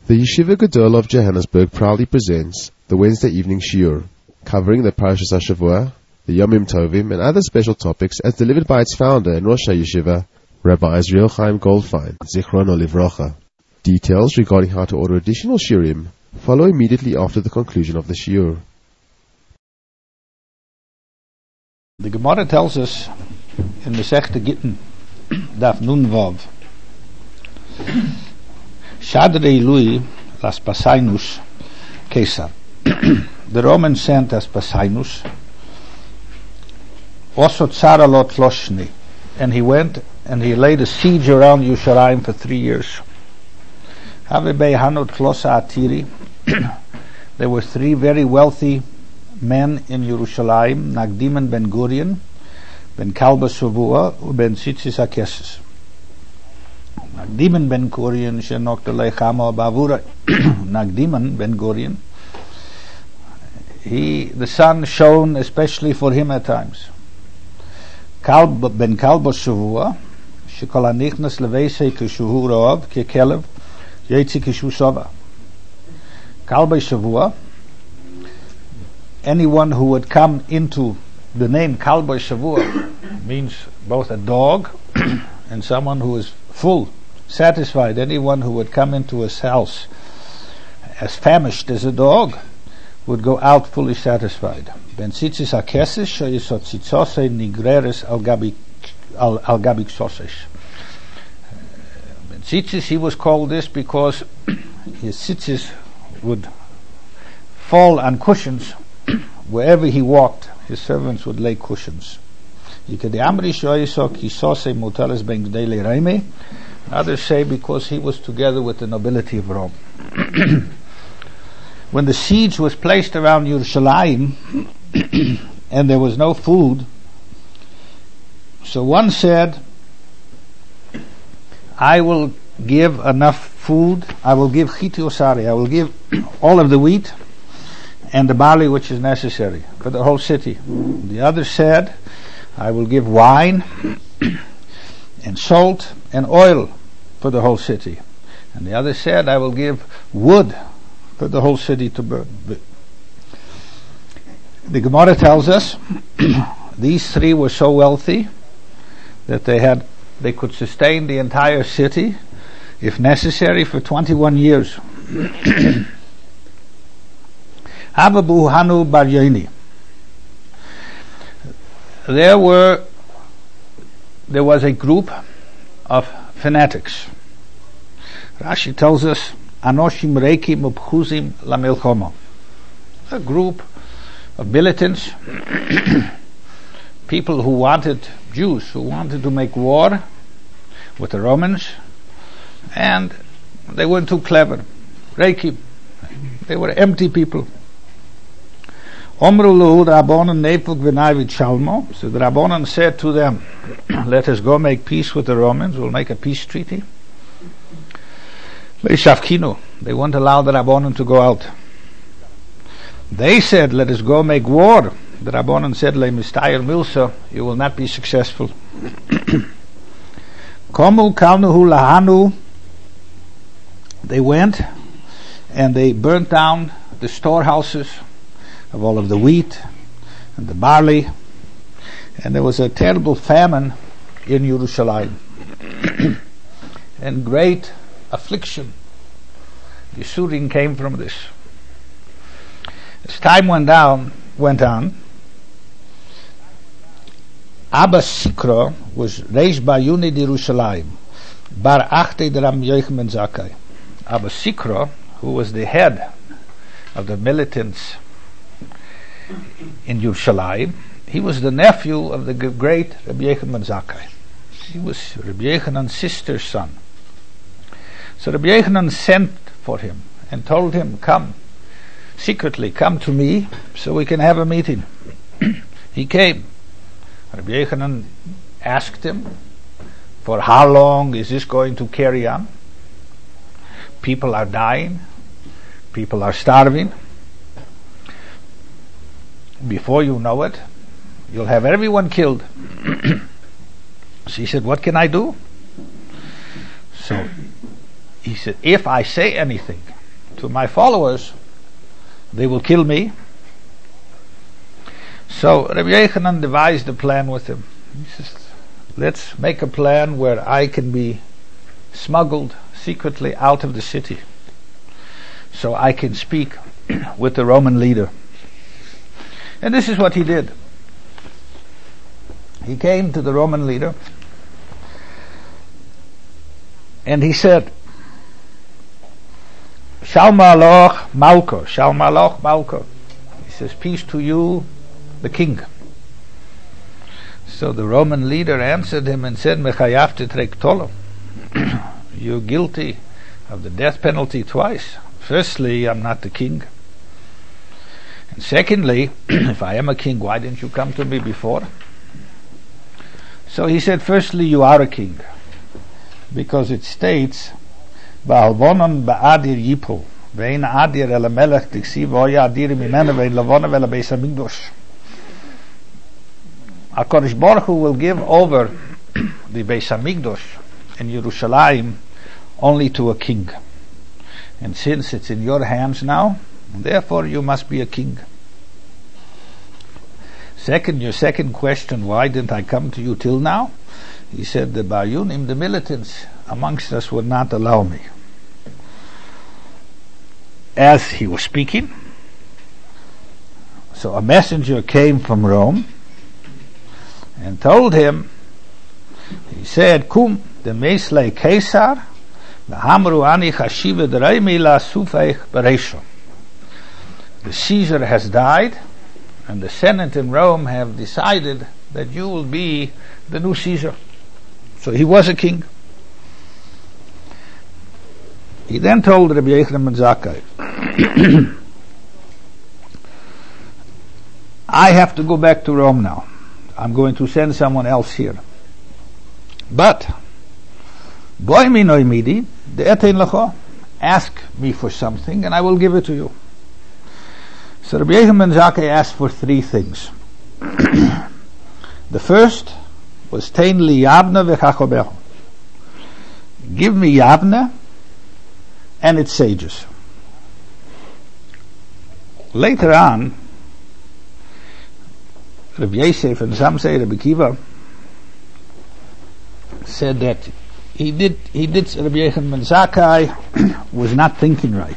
The Yeshiva Gedol of Johannesburg proudly presents the Wednesday evening shiur, covering the Parashas HaShavua, the Yomim Tovim, and other special topics as delivered by its founder and Rosh HaYeshiva, Rabbi Israel Chaim Goldfein, Zichrono Livrocha. Details regarding how to order additional shiurim follow immediately after the conclusion of the shiur. The Gemara tells us in Masechta Gittin, Daf Nun Vav, Shadrei Lui las Pasainus Caesar. The Romans sent Aspasinus, also Tsaralot Loshni, and he went and he laid a siege around Yerushalayim for 3 years. Havebei Hanot Klosa Atiri. There were 3 very wealthy men in Yerushalayim, Nagdiman ben Gurion, ben Kalba Shavua, ben Tzitzis HaKeses. Nagdiman ben Gurion shenok delechama bavura. Nagdiman ben Gurion, the sun shone especially for him at times. Ben Kalba Shavua, shekol hanichnas levesei kishuhu roav kekelev yetzi kishu sova. Kalba Shavua, anyone who would come into the name Kalba Shavua means both a dog and someone who is full, satisfied. Anyone who would come into his house as famished as a dog would go out fully satisfied. Ben tzitzis hakeses sheyisot tzitzosei nigreres al gabik soses. Ben tzitzis, he was called this because his tzitzis would fall on cushions. Wherever he walked, his servants would lay cushions. Others say because he was together with the nobility of Rome. When the siege was placed around Yerushalayim and there was no food, so one said, I will give enough food, I will give chitiosari, I will give all of the wheat and the barley which is necessary for the whole city. The other said, I will give wine and salt and oil for the whole city. And the other said, I will give wood for the whole city to burn. The Gemara tells us these 3 were so wealthy that they could sustain the entire city, if necessary, for 21 years. Havabu Hanu Bar Yoni. There was a group of fanatics. Rashi tells us, Anoshim Reiki Mubchuzim Lamilchomo. A group of militants, people who wanted, Jews who wanted to make war with the Romans, and they weren't too clever. Reiki, they were empty people. Omru Lahu Rabbanan Nefuk V'Nai V'Chalmo. So the Rabbanan said to them, let us go make peace with the Romans, we'll make a peace treaty. They won't allow the Rabbanan to go out. They said, let us go make war. The Rabbanan said, Le Mistayir Milsa, you will not be successful. Komu Kalnuhu Lahanu. They went and they burnt down the storehouses of all of the wheat and the barley, and there was a terrible famine in Yerushalayim and great affliction. Yisurin came from this. As time went on, Abba Sikra was Reish Bayuni di Yerushalayim, Bar Achte Dram Yoichem ben Zakkai. Abba Sikra, who was the head of the militants in Yerushalayim, he was the nephew of the great Rabbi Yochanan ben Zakkai. He was Rabbi Yochanan's sister's son. So Rabbi Yochanan sent for him and told him, come, secretly come to me so we can have a meeting. He came. Rabbi Yochanan asked him, for how long is this going to carry on? People are dying. People are starving. Before you know it, you'll have everyone killed. So he said, what can I do? So he he said, if I say anything to my followers, they will kill me. So Rabbi Yochanan devised a plan with him. He says, let's make a plan where I can be smuggled secretly out of the city, so I can speak with the Roman leader. And this is what he did. He came to the Roman leader and he said, Shalom Aloch Malko, Shalom Aloch Malko. He says, peace to you, the king. So the Roman leader answered him and said, Mechayav titrek tolo. You're guilty of the death penalty twice. Firstly, I'm not the king. And secondly, if I am a king, why didn't you come to me before? So he said, firstly, you are a king, because it states, Ba'alvonon ba'adir yipol, ve'in adir el melech tiksiv oya adir mimena ve'in lavona ve'la beis hamikdosh. HaKadosh Baruch Hu will give over the Beis Hamikdosh in Yerushalayim only to a king. And since it's in your hands now, therefore you must be a king. Your second question, why didn't I come to you till now? He said, the Bayunim, the militants amongst us, would not allow me. As he was speaking, so a messenger came from Rome and told him, he said, Kum de meslei Caesar, v'hamru ani chashiva d'reimi la sufeich bereisho. The Caesar has died, and the Senate in Rome have decided that you will be the new Caesar. So he was a king. He then told Rabbi Yochanan ben Zakkai, I have to go back to Rome now. I'm going to send someone else here. But, boy mi noi midi, de etein lecho, ask me for something and I will give it to you. So Rabbi Yochanan ben Zakkai asked for three things. The first was tein li Yavne v'chachobeho. Give me Yavne and its sages. Later on, Rabbi Yosef and some say Rabbi Kiva said that he did Rabbi Yochanan ben Zakkai was not thinking right,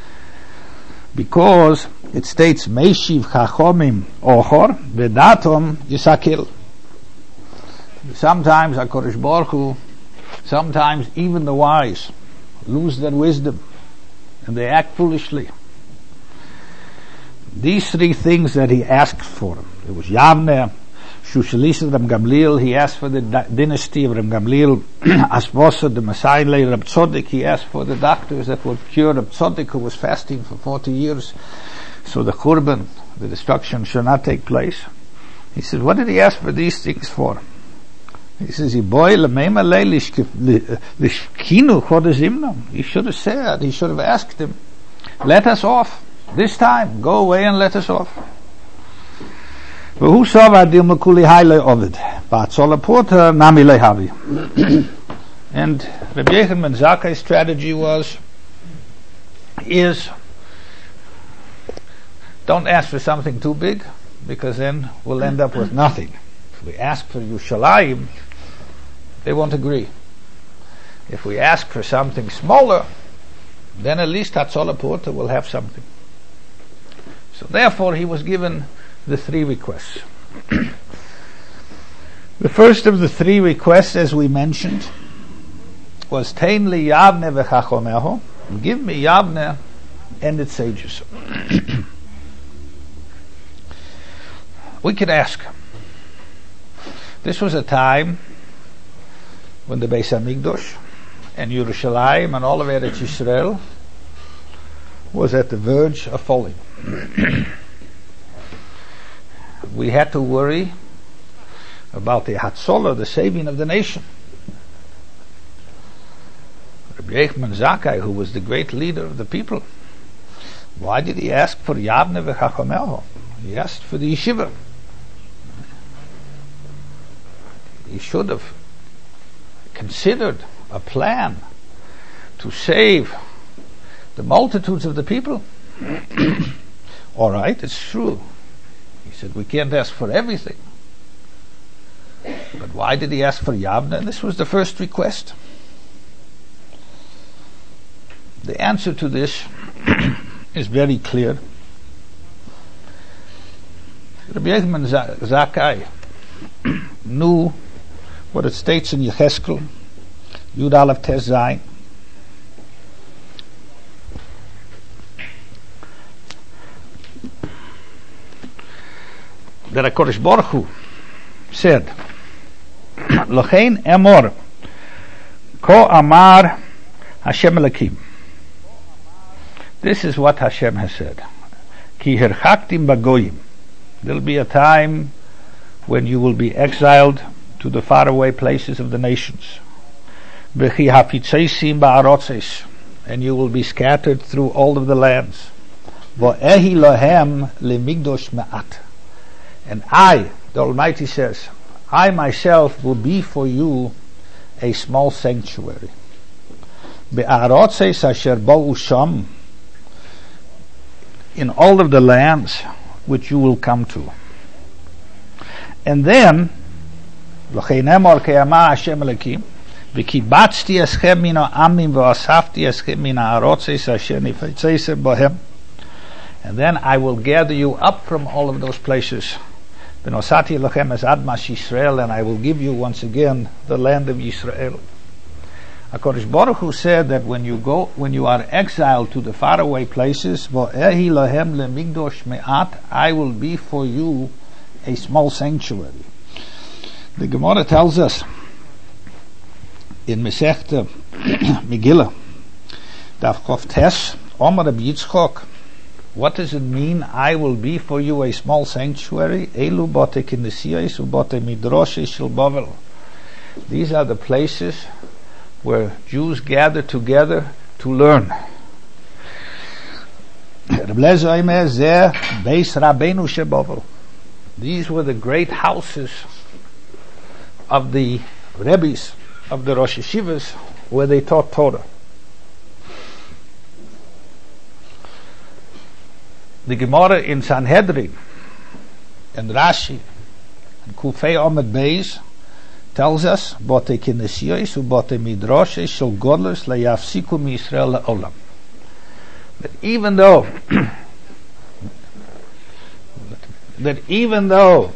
because it states Meishiv Chachomim Ochor Vedatom Yisakil. Sometimes HaKadosh Baruch Hu, sometimes even the wise lose their wisdom and they act foolishly. These three things that he asked for, it was Yavne, Shushalis of Reb Gamliel, he asked for the dynasty of Reb Gamliel, Asvosa, the Messiah, Reb Tzoddik, he asked for the doctors that would cure Reb Tzoddik, who was fasting for 40 years, so the Churban, the destruction, should not take place. He said, what did he ask for these things for? He says, he should have said, he should have asked him, let us off. This time, go away and let us off. And Rabbi Yochanan ben Zakkai's strategy is don't ask for something too big, because then we'll end up with nothing. If we ask for Yerushalayim, they won't agree. If we ask for something smaller, then at least Hatzolah Porta will have something. So therefore he was given the three requests. The first of the three requests, as we mentioned, was Tein li Yavne v'chachomeho, give me Yavne and its sages. We could ask. This was a time when the Beis Hamikdosh and Yerushalayim and all of Eretz Yisrael was at the verge of falling. We had to worry about the Hatzolah, the saving of the nation. Rabbi Yochanan ben Zakkai, who was the great leader of the people, why did he ask for Yavne v'chachomeho? He asked for the yeshiva. He should have considered a plan to save the multitudes of the people. All right, it's true. He said, we can't ask for everything. But why did he ask for Yavne? This was the first request. The answer to this is very clear. Rabbi Yochanan Zakkai knew what it states in Yecheskel, Yud Aleph Tes Zayin. That HaKadosh Baruch Hu said, L'chein emor, ko amar Hashem Elokim. This is what Hashem has said. Ki hirchaktim bagoyim. There'll be a time when you will be exiled to the faraway places of the nations. V'chi hafitzeisim ba'arotzes. And you will be scattered through all of the lands. V'ehi lohem lemigdosh me'at. And I, the Almighty says, I myself will be for you a small sanctuary. Be'arotzes asher bo'u sham. In all of the lands which you will come to. And then, L'chein emor ke'amar Hashem Elokim, v'kibatzti eschem min ha'amim v'asafti eschem min ha'arotzes asher nifetzeisem bohem. And then I will gather you up from all of those places. V'nosati lochem es admas Yisrael, and I will give you once again the land of Yisrael. HaKadosh Baruch Hu said that when you are exiled to the faraway places, V'ehi lohem lemigdosh me'at, I will be for you a small sanctuary. The Gemara tells us in Masechta Megillah, Daf Chof Tes, Omer Rabbi Yitzchok, what does it mean, I will be for you a small sanctuary? Elu bote kinesiyos ubote midrashes shel Bavel. These are the places where Jews gather together to learn. These were the great houses of the Rebbes, of the Rosh Yeshivas, where they taught Torah. The Gemara in Sanhedrin and Rashi and Kufei Omed Beis tells us, Bote kinesiyos ubote midrashes shel godlus layafsiku miYisrael le'olam. That even though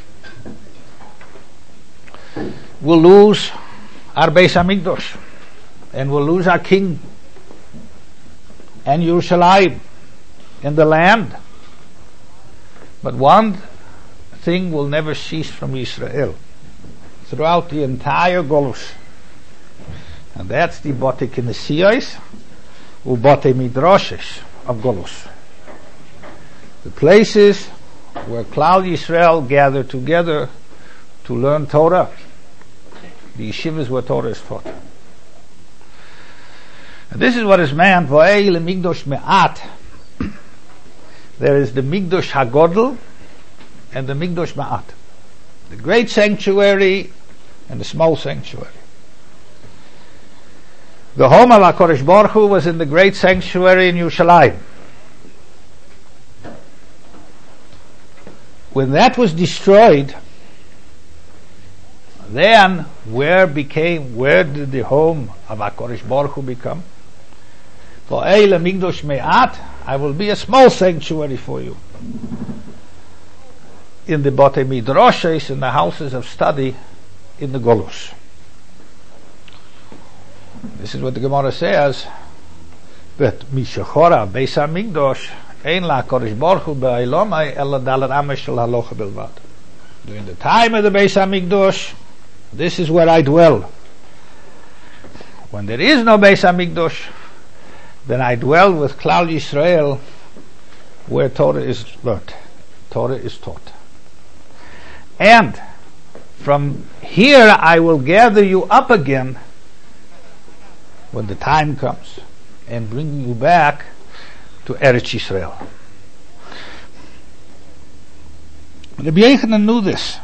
we'll lose our Beis HaMikdash and we'll lose our king and Yerushalayim and the land, but one thing will never cease from Israel throughout the entire Golus, and that's the Bote Kinesiyos ubote midrashes of Golus, the places where Klal Yisrael gather together to learn Torah, the yeshivas where Torah is taught. And this is what is meant v'ei lemigdosh me'at. There is the Migdosh HaGodel and the Migdosh Ma'at, the great sanctuary and the small sanctuary. The home of HaKadosh Baruch Hu was in the great sanctuary in Yerushalayim. When that was destroyed, then where did the home of HaKadosh Baruch Hu become? V'ei lemigdosh me'at, I will be a small sanctuary for you. In the Bote Midrashes, in the houses of study in the Golus. This is what the Gemara says. But Mishachora Beis HaMikdash ein la HaKadosh Baruch Hu ba'ilomai ela dalet amesh shel halocha bilvad. During the time of the Beis HaMikdash, this is where I dwell. When there is no Beis HaMikdash, then I dwell with Klal Yisrael where Torah is learnt, Torah is taught. And from here I will gather you up again when the time comes and bring you back to Eretz Yisrael. Rabbi Yochanan knew this,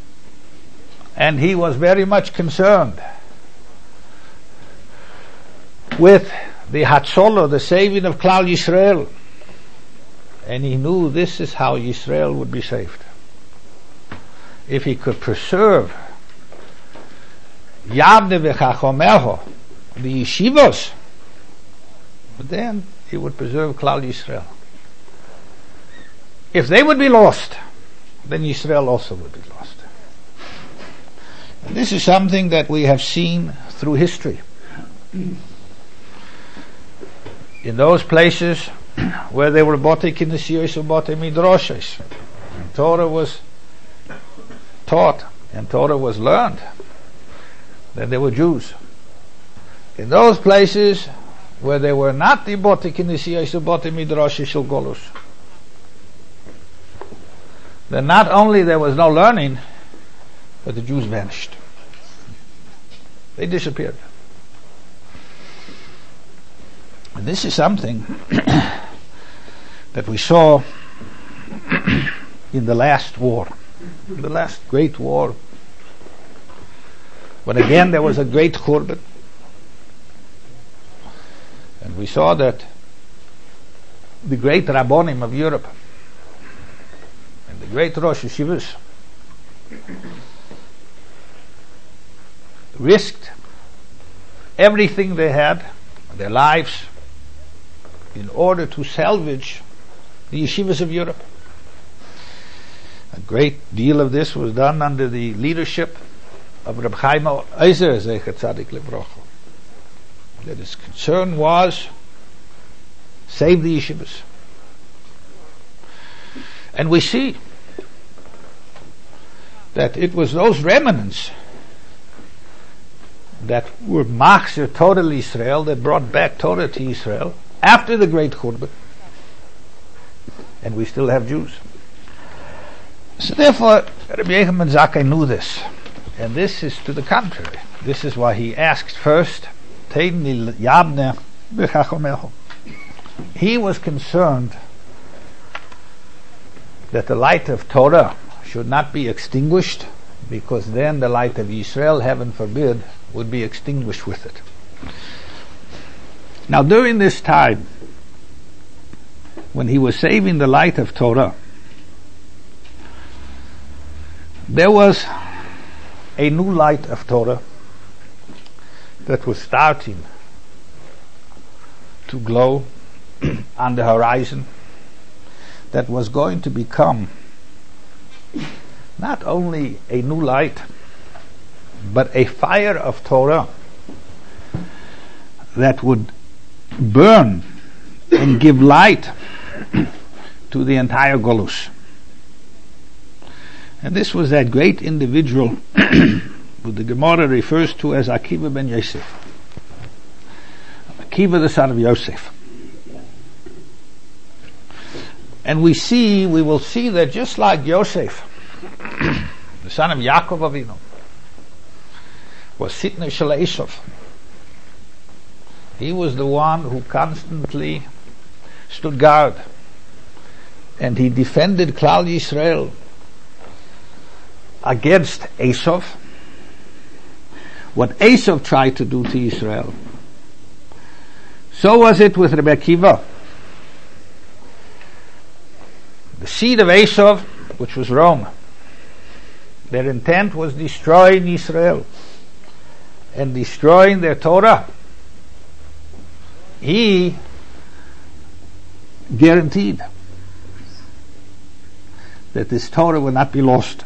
and he was very much concerned with the Hatzolah, the saving of Klal Yisrael. And he knew this is how Yisrael would be saved. If he could preserve Yavne v'chachomeho, the yeshivos, then he would preserve Klal Yisrael. If they would be lost, then Yisrael also would be lost. And this is something that we have seen through history. In those places where they were botei kinesios or botei midrashes, Torah was taught and Torah was learned, then they were Jews. In those places where they were not the botei kinesios or botei midrashes shel golus, then not only there was no learning, but the Jews vanished. They disappeared. And this is something that we saw in the last war, the last great war, when again there was a great churban. And we saw that the great Rabbonim of Europe and the great Rosh Yeshivas risked everything they had, their lives, in order to salvage the yeshivas of Europe. A great deal of this was done under the leadership of Reb Chaim Ozer Zecher Tzadik Livrocha. That his concern was save the yeshivas. And we see that it was those remnants that were machzir Torah Israel, that brought back Torah to Israel after the great churban, and we still have Jews. So therefore, Rabbi Yochanan Zakkai knew this, and this is to the contrary. This is why he asked first, Tein yabne b'chachomecho. He was concerned that the light of Torah should not be extinguished, because then the light of Yisrael, heaven forbid, would be extinguished with it. Now during this time, when he was saving the light of Torah, there was a new light of Torah that was starting to glow on the horizon, that was going to become not only a new light, but a fire of Torah that would burn and give light to the entire Golus. And this was that great individual who the Gemara refers to as Akiva ben Yosef. Akiva, the son of Yosef. And we will see that just like Yosef, the son of Yaakov Avinu, was Sitna Shel Esav. He was the one who constantly stood guard, and he defended Klal Yisrael against Esav. What Esav tried to do to Israel, so was it with Rebbe Akiva. The seed of Esav, which was Rome, their intent was destroying Israel and destroying their Torah. He guaranteed that this Torah will not be lost.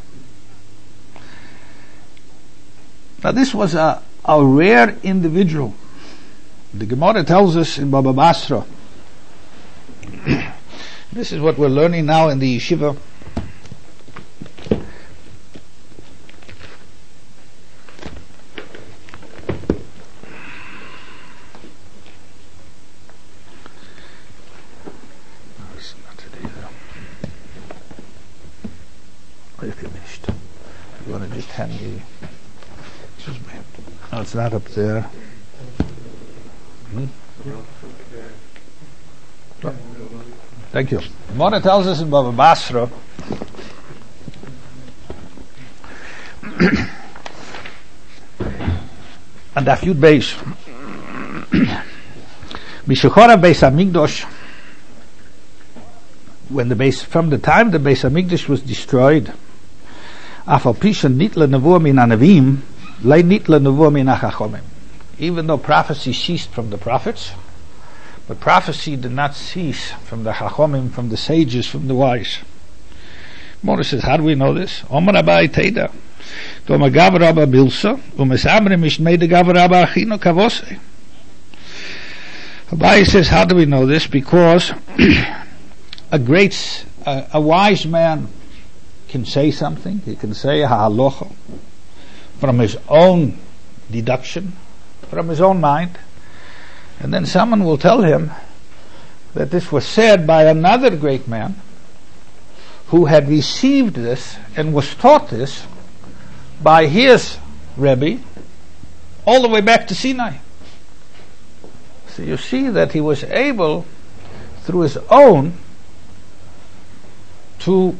Now this was a rare individual. The Gemara tells us in Baba Basra, this is what we're learning now in the yeshiva, you want to just hand me, excuse me, no, it's not up there. Thank you. Mona tells us in Baba Basra and Daf Yud Beis Mishachora Beis Hamikdash, from the time the Beis Hamikdash was destroyed, Afal Pisha Nitla Nevuah Min Anavim, Lei Nitla Nevuah Min Achachomim. Even though prophecy ceased from the prophets, but prophecy did not cease from the Chachomim, from the sages, from the wise. Moses says, how do we know this? Omar Abai Teda. Doma Gav Rabba Bilsa, Umesamre Mishmei Gav Rabba Achino Kavose. Abai says, how do we know this? Because a wise man can say something. He can say a halacha from his own deduction, from his own mind, and then someone will tell him that this was said by another great man who had received this and was taught this by his Rebbe all the way back to Sinai. So you see that he was able, through his own, to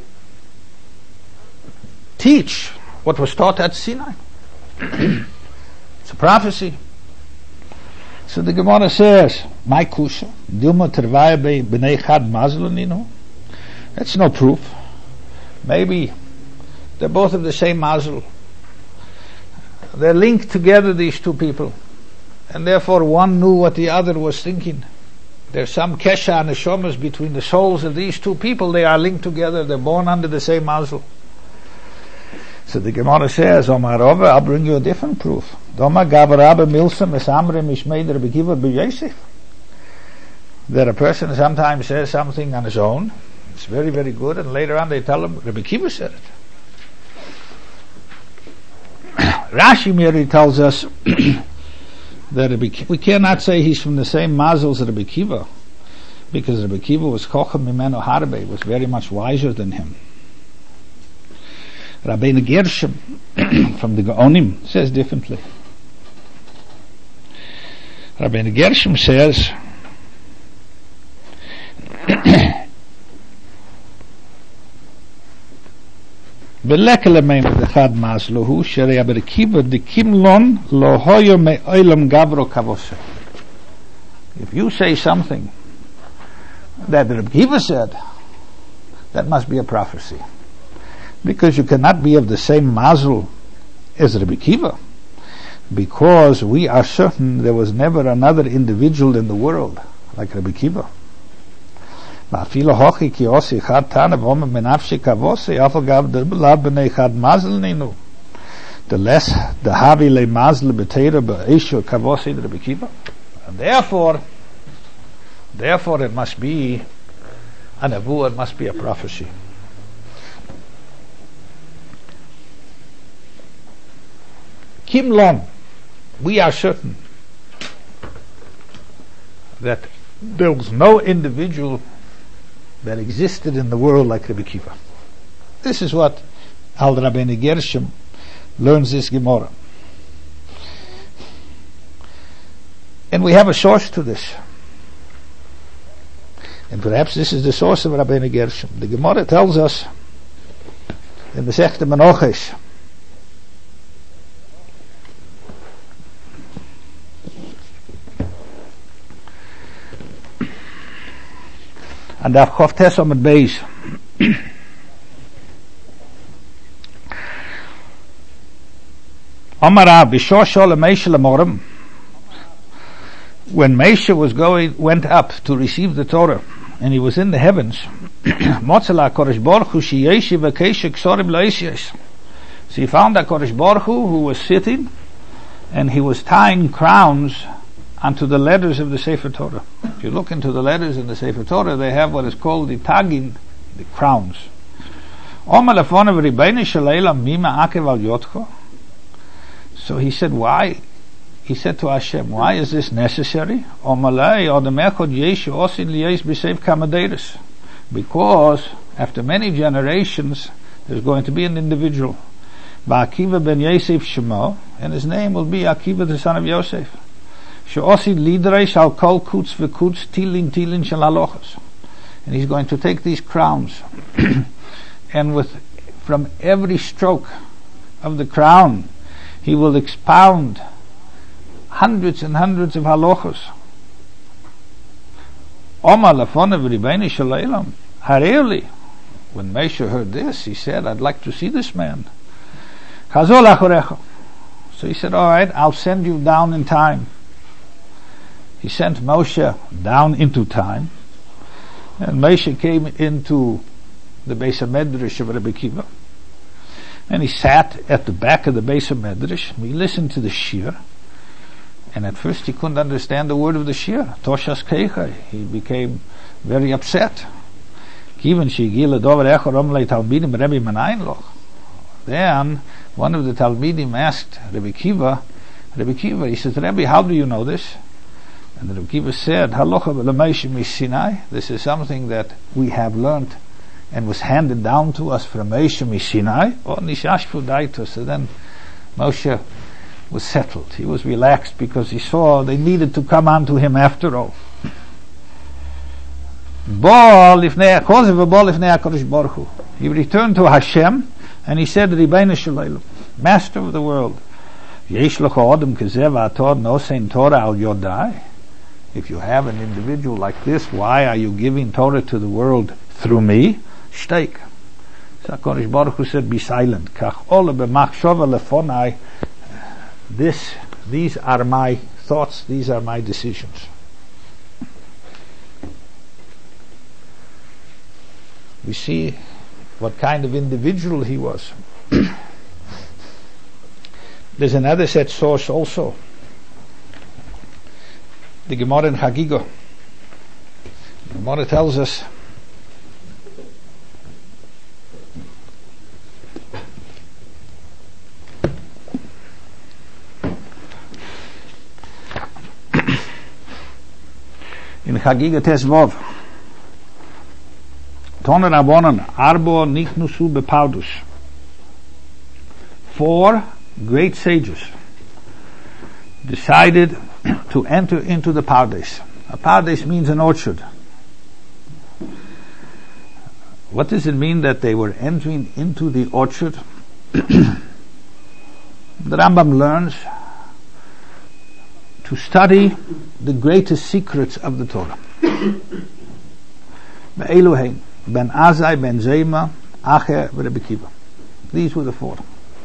teach what was taught at Sinai. It's a prophecy. So the Gemara says, "My kusha, Dilma tervaya b'nei chad mazluninu." That's no proof. Maybe they're both of the same mazel. They're linked together, these two people, and therefore one knew what the other was thinking. There's some kesha and neshomas between the souls of these two people. They are linked together. They're born under the same mazel. So the Gemara says, Omar Rava, I'll bring you a different proof. Doma Gav Rabba Milsa Mesamre Mishmei Rabbi Kiva B'Yosef. That a person sometimes says something on his own. It's very, very good, and later on they tell him Rabbi Kiva said it. Rashi merely tells us that we cannot say he's from the same mazel as Rabbi Kiva, because Rabbi Kiva was Chochem Mimeno Harbe, was very much wiser than him. Rabbeinu Gershom from the Gaonim says differently. Rabbeinu Gershom says Belekele meimed echad mazluhu sherei Rabbi Kiva dikimlon lo hoyo me'olam gavro kavose. If you say something that Rabbi Kiva said, that must be a prophecy, because you cannot be of the same mazel as Rabbi Kiva, because we are certain there was never another individual in the world like Rabbi Kiva. The less the havi le mazl betera be'eshu kavosi Rabbi Kiva, and therefore it must be a nevuah, it must be a prophecy. Kimlon, we are certain that there was no individual that existed in the world like Rabbi Kiva. This is what Al Rabbeinu Gershom learns this Gemara. And we have a source to this. And perhaps this is the source of Rabbeinu Gershom. The Gemara tells us in the Masechta Menachos, and I've Chof Tes Amud Beis. Amar Rav B'shor Sholem Moshe L'Morim, when Moshe went up to receive the Torah, and he was in the heavens, Motzela Kodesh Baruch Hu Sheyeshi V'Keish Ksorim Lo'Esyes. So he found that Kodesh Baruch Hu was sitting, and he was tying crowns onto the letters of the Sefer Torah. If you look into the letters in the Sefer Torah, they have what is called the tagin, the crowns. So he said, why? He said to Hashem, why is this necessary? Because after many generations there's going to be an individual, Akiva ben Yosef Shemo, and his name will be Akiva the son of Yosef. And he's going to take these crowns and from every stroke of the crown he will expound hundreds and hundreds of halachos. Omar lefonav Ribono shel Olam, hareli. When Moshe heard this, he said, I'd like to see this man. Chazol achorecha. So he said, all right, I'll send you down in time. He sent Moshe down into time, and Moshe came into the Beis HaMedrash of Rebbe Kiva, and he sat at the back of the Beis HaMedrash, and he listened to the shir, and at first he couldn't understand the word of the shir, Toshas Keichai. He became very upset. Then one of the Talmidim asked Rebbe Kiva, he says, Rebbe, how do you know this? And the Rebbe Kiva said, this is something that we have learned and was handed down to us from Moshe Sinai. So then Moshe was settled. He was relaxed because he saw they needed to come on to him after all. He returned to Hashem and he said, Ribono shel Olam, Master of the world, if you have an individual like this, why are you giving Torah to the world through me? Shteik. So HaKadosh Baruch Hu said, be silent. These are my thoughts, these are my decisions. We see what kind of individual he was. There's another set source also. The Gemara in Chagiga. The Gemara tells us in Chagiga Tesvav, Toner Abonon Arbo Nichnusu Bepaudus. 4 great sages decided to enter into the Pardes. A Pardes means an orchard. What does it mean that they were entering into the orchard? The Rambam learns to study the greatest secrets of the Torah. Be'eluhein, Ben Azai, Ben Zema, Acher, Rebbe Kiva. These were the 4.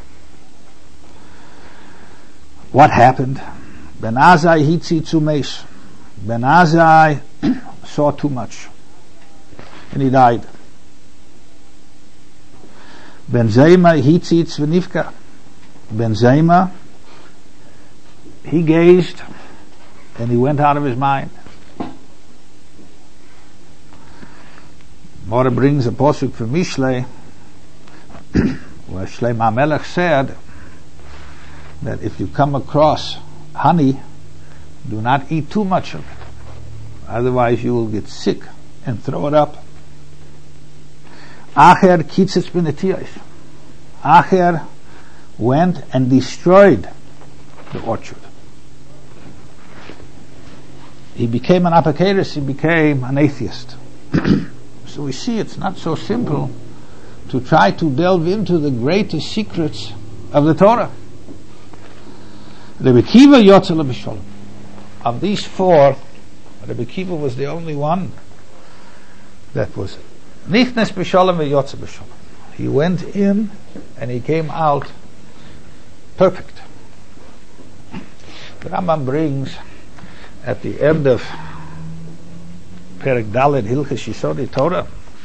What happened? Ben Azai hitzi zu meis. Ben Azai saw too much, and he died. Ben Zema hitzi zu Nifka. Ben Zema, he gazed, and he went out of his mind. Mora brings a posuk from Mishlei, where Shlomo HaMelech said that if you come across honey, do not eat too much of it, otherwise you will get sick and throw it up. Acher kitzes benetiyos. Acher went and destroyed the orchard. He became an apocalypse, he became an atheist. So we see it's not so simple to try to delve into the greatest secrets of the Torah. Rebbe Kiva Yotze B'Sholem. Of these 4, Rebbe Kiva was the only one that was Nichnes B'Sholem Yotze B'Sholem. He went in and he came out perfect. The Rambam brings at the end of Perek Dalet Hilchos Yesodei Torah,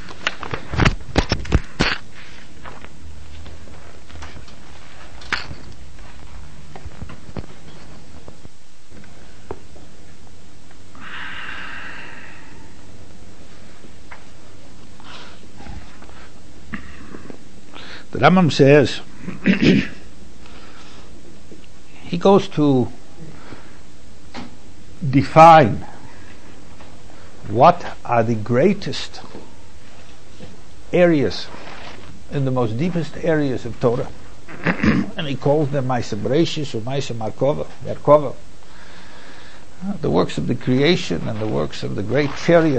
the Rambam says he goes to define what are the greatest areas, in the most deepest areas of Torah. And he calls them Ma'aseh Bereshis or Ma'aseh Merkava, the works of the creation and the works of the great chariot.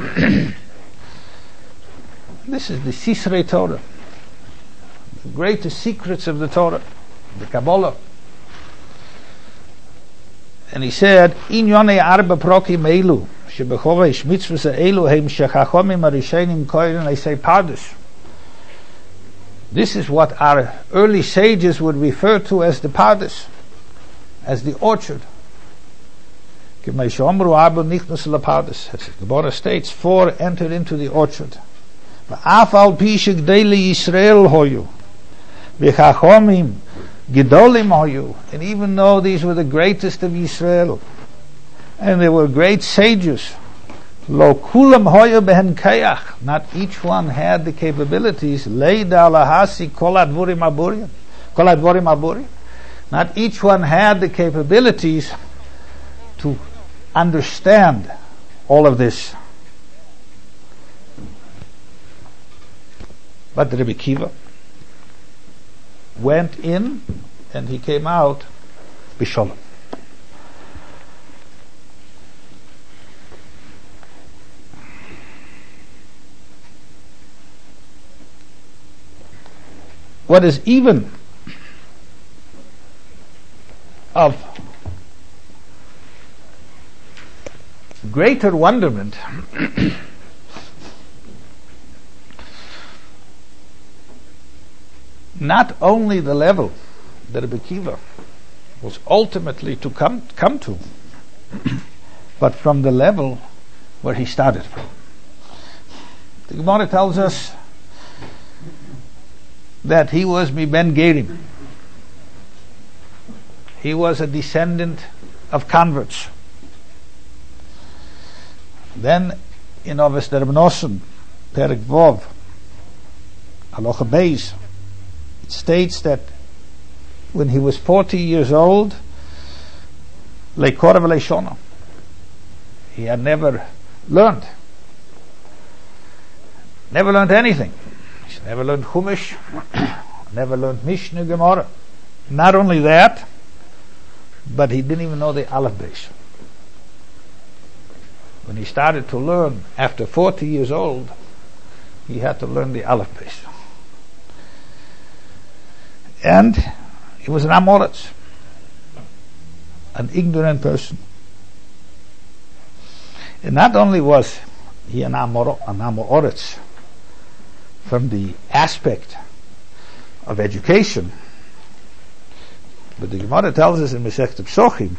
This is the Sisrei Torah, the greatest secrets of the Torah, the Kabbalah. And he said, In Yonei Arba Prokim Eilu, שבחובש מצוות האלו הם שחכמים הראשונים קוראים לעשי פרדס. This is what our early sages would refer to as the pardes, as the orchard. As the Gemara states, 4 entered into the orchard. And even though these were the greatest of Israel, and they were great sages, not each one had the capabilities. Not each one had the capabilities to understand all of this. But Rabbi Akiva went in and he came out b'shalom. What is even of greater wonderment not only the level that Rabbi Akiva was ultimately to come to, but from the level where he started from. The Gemara tells us that he was Miben Gerim. He was a descendant of converts. Then in Oves der Bnossen, Perek Vov, Halacha Beis, it states that when he was 40 years old, Leikor v'Leishona, he had never learned anything. He never learned Chumash, never learned Mishnah, Gemara. Not only that, but he didn't even know the Aleph Beis. When he started to learn after 40 years old, he had to learn the Aleph Beis. And he was an Amoritz, an ignorant person. And not only was he an Amoritz from the aspect of education, but the Gemara tells us in Masechet Psochim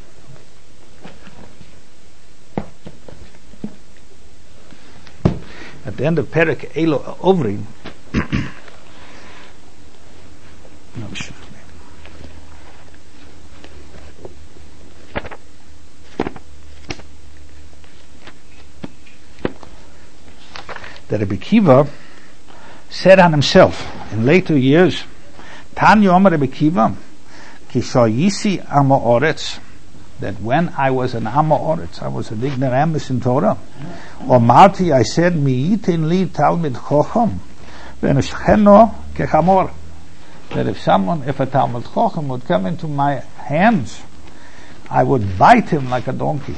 at the end of Perek Elo Ovrim, that Rabbi Akiva said on himself in later years, Tanya Omer Rabbi Akiva, Ki shayisi Amo Oretz, that when I was an Amo Oretz, I was an ignoramus in Torah, or Marti, I said, Mi yitin li Talmid Chocham, v'neshcheno kechamor, that if a Talmid Chocham would come into my hands, I would bite him like a donkey.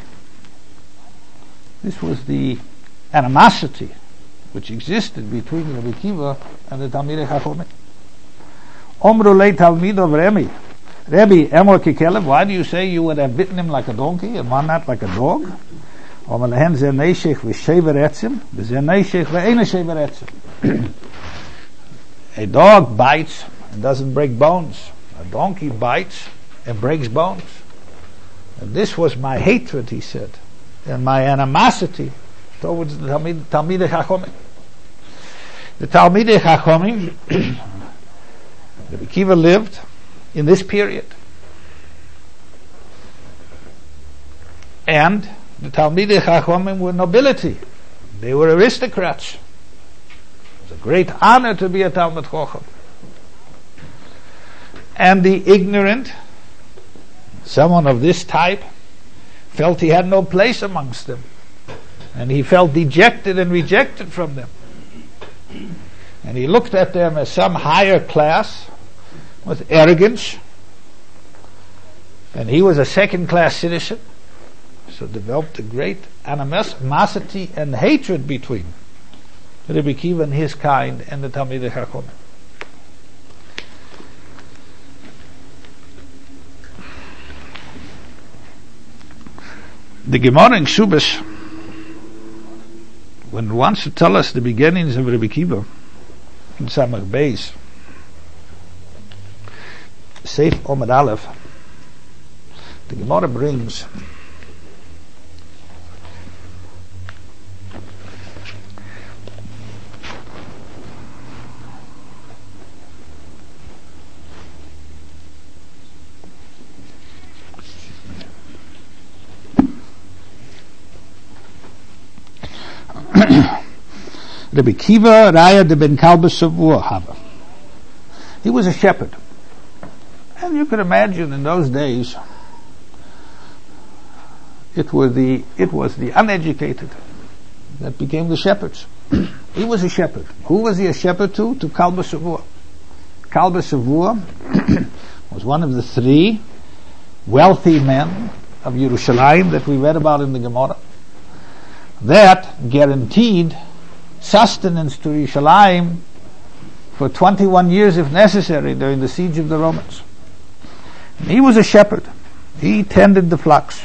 This was the animosity which existed between Rabbi Akiva and the Talmidei Chachomim. Omru lei Talmido v'Remi, Rebbe, Emor Kikelev, why do you say you would have bitten him like a donkey and why not like a dog? Omalahem ze neishech v'shever etzim, v'ze neishech v'eina shever etzim. A dog bites and doesn't break bones. A donkey bites and breaks bones. And this was my hatred, he said, and my animosity towards the Talmidei Chachomim. The Talmidei Chachomim, Rabbi Akiva lived in this period. And the Talmidei Chachomim were nobility. They were aristocrats. It was a great honor to be a Talmid Chacham. And the ignorant, someone of this type, felt he had no place amongst them. And he felt dejected and rejected from them. And he looked at them as some higher class with arrogance. And he was a second-class citizen. So developed a great animosity and hatred between Rabbi Akiva and his kind and the Talmidei Chachomim. The Gemara in Shubas when it wants to tell us the beginnings of Rebbe Kiva in Samach Beis, Seif Omid Aleph, the Gemara brings Rebbe Kiva Raya de Ben Kalba Savua Hava. He was a shepherd. And you could imagine in those days it was the uneducated that became the shepherds. He was a shepherd. Who was he a shepherd to? To Kalba Savua. Kalba Savua was one of the 3 wealthy men of Yerushalayim that we read about in the Gemara that guaranteed sustenance to Yerushalayim for 21 years if necessary during the siege of the Romans. And he was a shepherd. He tended the flocks.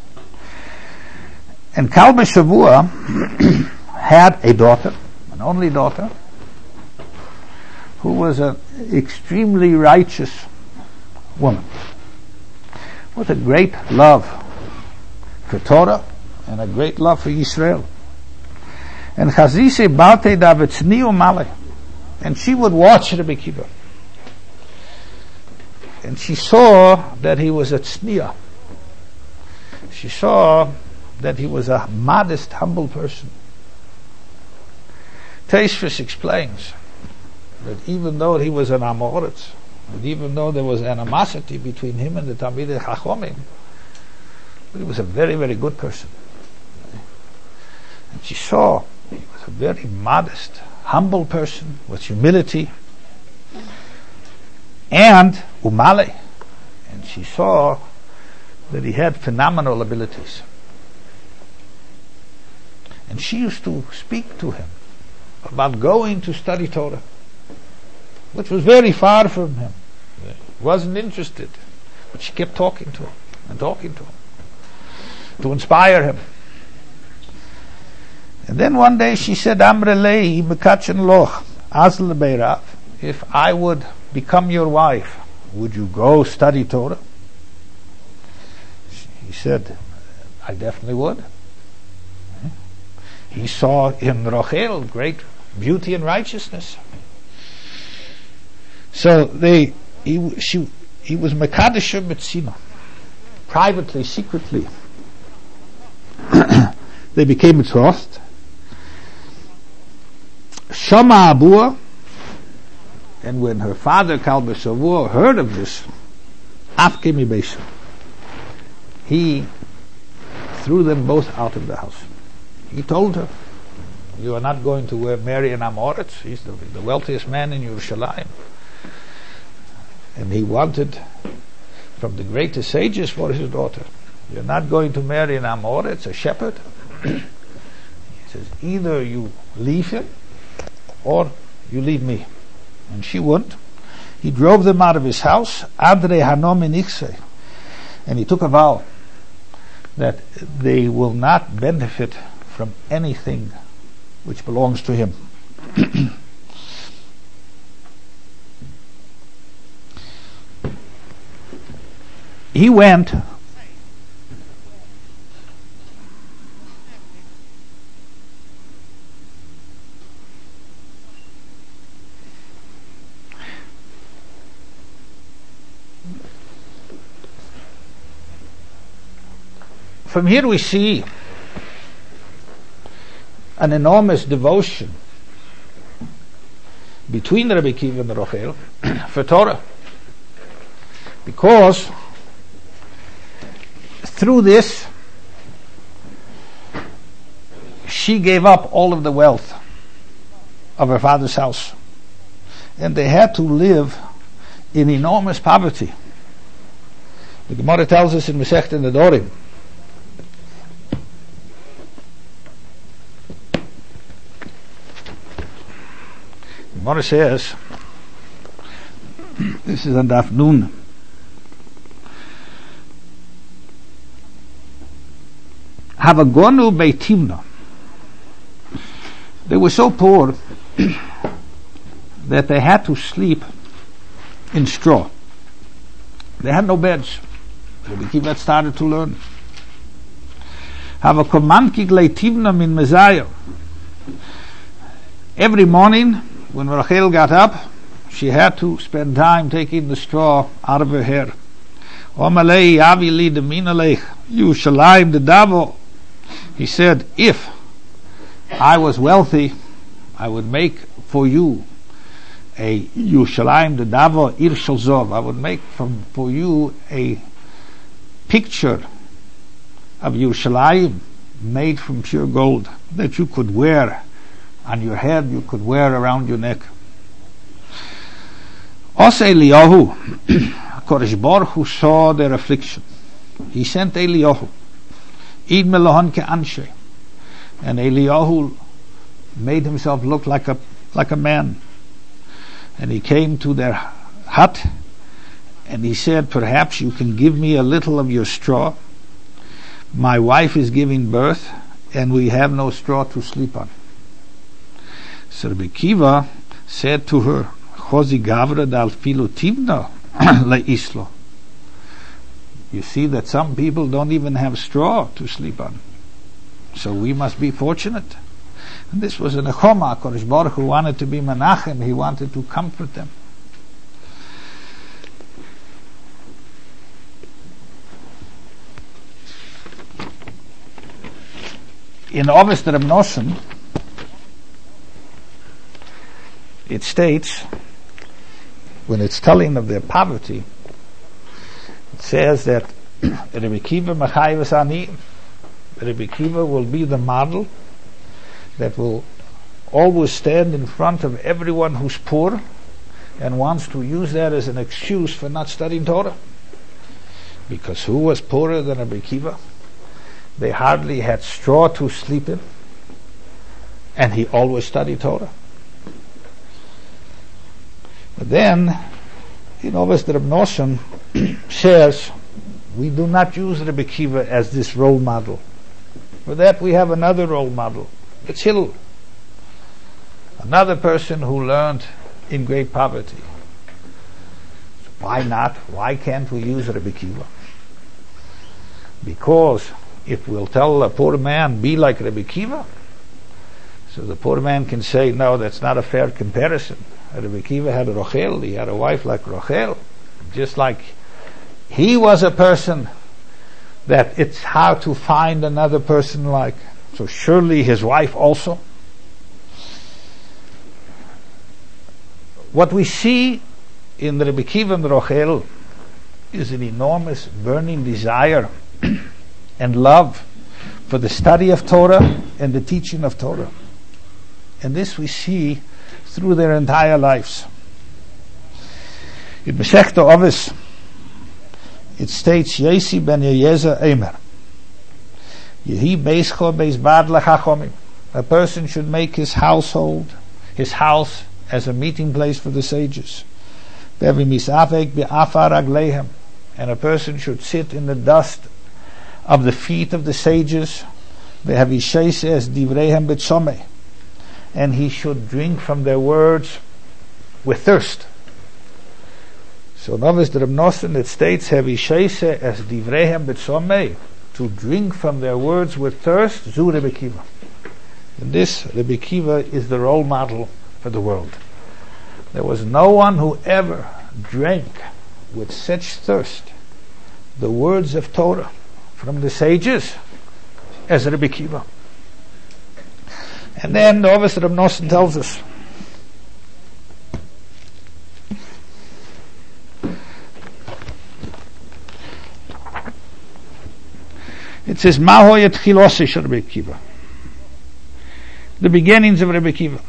And Kalba Shavua had a daughter, an only daughter, who was an extremely righteous woman with a great love for Torah and a great love for Israel. And Chazise Balte Davitzniu Male. And she would watch Rebbe Kiva. And she saw that he was a tzniya. She saw that he was a modest, humble person. Teisfus explains that even though he was an Amoritz, and even though there was animosity between him and the Talmidei Chachomim, but he was a very, very good person. And she saw he was a very modest, humble person with humility and umale. And she saw that he had phenomenal abilities. And she used to speak to him about going to study Torah, which was very far from him. He wasn't interested. But she kept talking to him and talking to him to inspire him. And then one day she said, Amrelei Mekachin Loch, Azl Beirav, if I would become your wife, would you go study Torah? He said, I definitely would. He saw in Rachel great beauty and righteousness. So he was Mekadesh Betzina, privately, secretly. They became betrothed. Shama Abua, and when her father Kalba Shavua heard of this, Afkemi Beisha, he threw them both out of the house. He told her, you are not going to marry an Amoritz. He's the wealthiest man in Yerushalayim. And he wanted from the greatest sages for his daughter. You're not going to marry an Amoritz, a shepherd. He says, either you leave him or you leave me. And she wouldn't. He drove them out of his house, Adre Hanom Inichse, and he took a vow that they will not benefit from anything which belongs to him. He went from here we see an enormous devotion between Rebbe Kiva and Rachel for Torah, because through this she gave up all of the wealth of her father's house, and they had to live in enormous poverty. The Gemara tells us in Masechta Nedorim, the Gemara says, this is on Daf Nun, Havagonu Beitivna, They were so poor that they had to sleep in straw. They had no beds. Rabbi Akiva started to learn. Have a komankig leitivna min Messiah. Every morning, when Rachel got up, she had to spend time taking the straw out of her hair. Omalei yavi li deminalech Yerushalayim dedavo. He said, if I was wealthy, I would make for you a Yerushalayim dedavo ir shel zov. I would make for you a picture of Yerushalayim made from pure gold that you could wear on your head, you could wear around your neck. Also Eliyahu, Kodesh Baruch Hu saw their affliction. He sent Eliyahu, Id melohon ke'anshe, and Eliyahu made himself look like a man. And he came to their hut, and he said, perhaps you can give me a little of your straw. My wife is giving birth, and we have no straw to sleep on. So Rabbi Akiva said to her, Chozi gavra dal filu tivna leislo. You see that some people don't even have straw to sleep on. So we must be fortunate. And this was a nechoma. Kodesh Baruch Hu wanted to be Menachem. He wanted to comfort them. In Ovis Reb Nosson, it states, when it's telling of their poverty, it says that Rabbi Akiva Machayves Ani, Rabbi Akiva will be the model that will always stand in front of everyone who's poor and wants to use that as an excuse for not studying Torah. Because who was poorer than Rabbi Akiva? They hardly had straw to sleep in, and he always studied Torah. But then, in Ovis Reb Nosson says, we do not use Rabbi Akiva as this role model. For that we have another role model. It's Hillel, another person who learned in great poverty. Why not? Why can't we use Rabbi Akiva? Because if we'll tell a poor man, be like Rabbi Akiva, so the poor man can say, no, that's not a fair comparison. Rabbi Akiva had a Rachel, he had a wife like Rachel, just like he was a person that it's hard to find another person like. So surely his wife also. What we see in Rabbi Akiva and Rachel is an enormous burning desire and love for the study of Torah and the teaching of Torah. And this we see through their entire lives. In Meshechta Ovis, it states, Yesi ben Yezer Eimer, Yehi beischo beis bad lechachomim. A person should make his house as a meeting place for the sages. Vevi misavek be'afar agleihem. And a person should sit in the dust of the feet of the sages. Ve'havi sheis es divreihem betzomeh. And he should drink from their words with thirst. So Novis Reb Nosson, it states, Hevi sheise es divreihem betzomeh, to drink from their words with thirst, zu Rebbe Akiva. And this, Rebbe Akiva, is the role model for the world. There was no one who ever drank with such thirst the words of Torah from the sages as Rebbe Akiva. And then the Ovis Reb Nosson tells us, it says, Mahoy et chilosish Rebbe Akiva. The beginnings of Rebbe Akiva.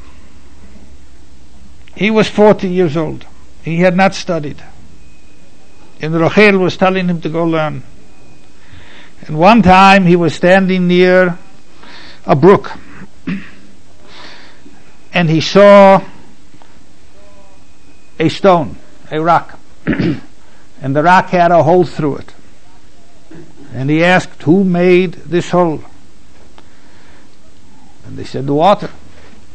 He was 40 years old. He had not studied. And Rachel was telling him to go learn. And one time he was standing near a brook. And he saw a stone, a rock. And the rock had a hole through it. And he asked, who made this hole? And they said, the water.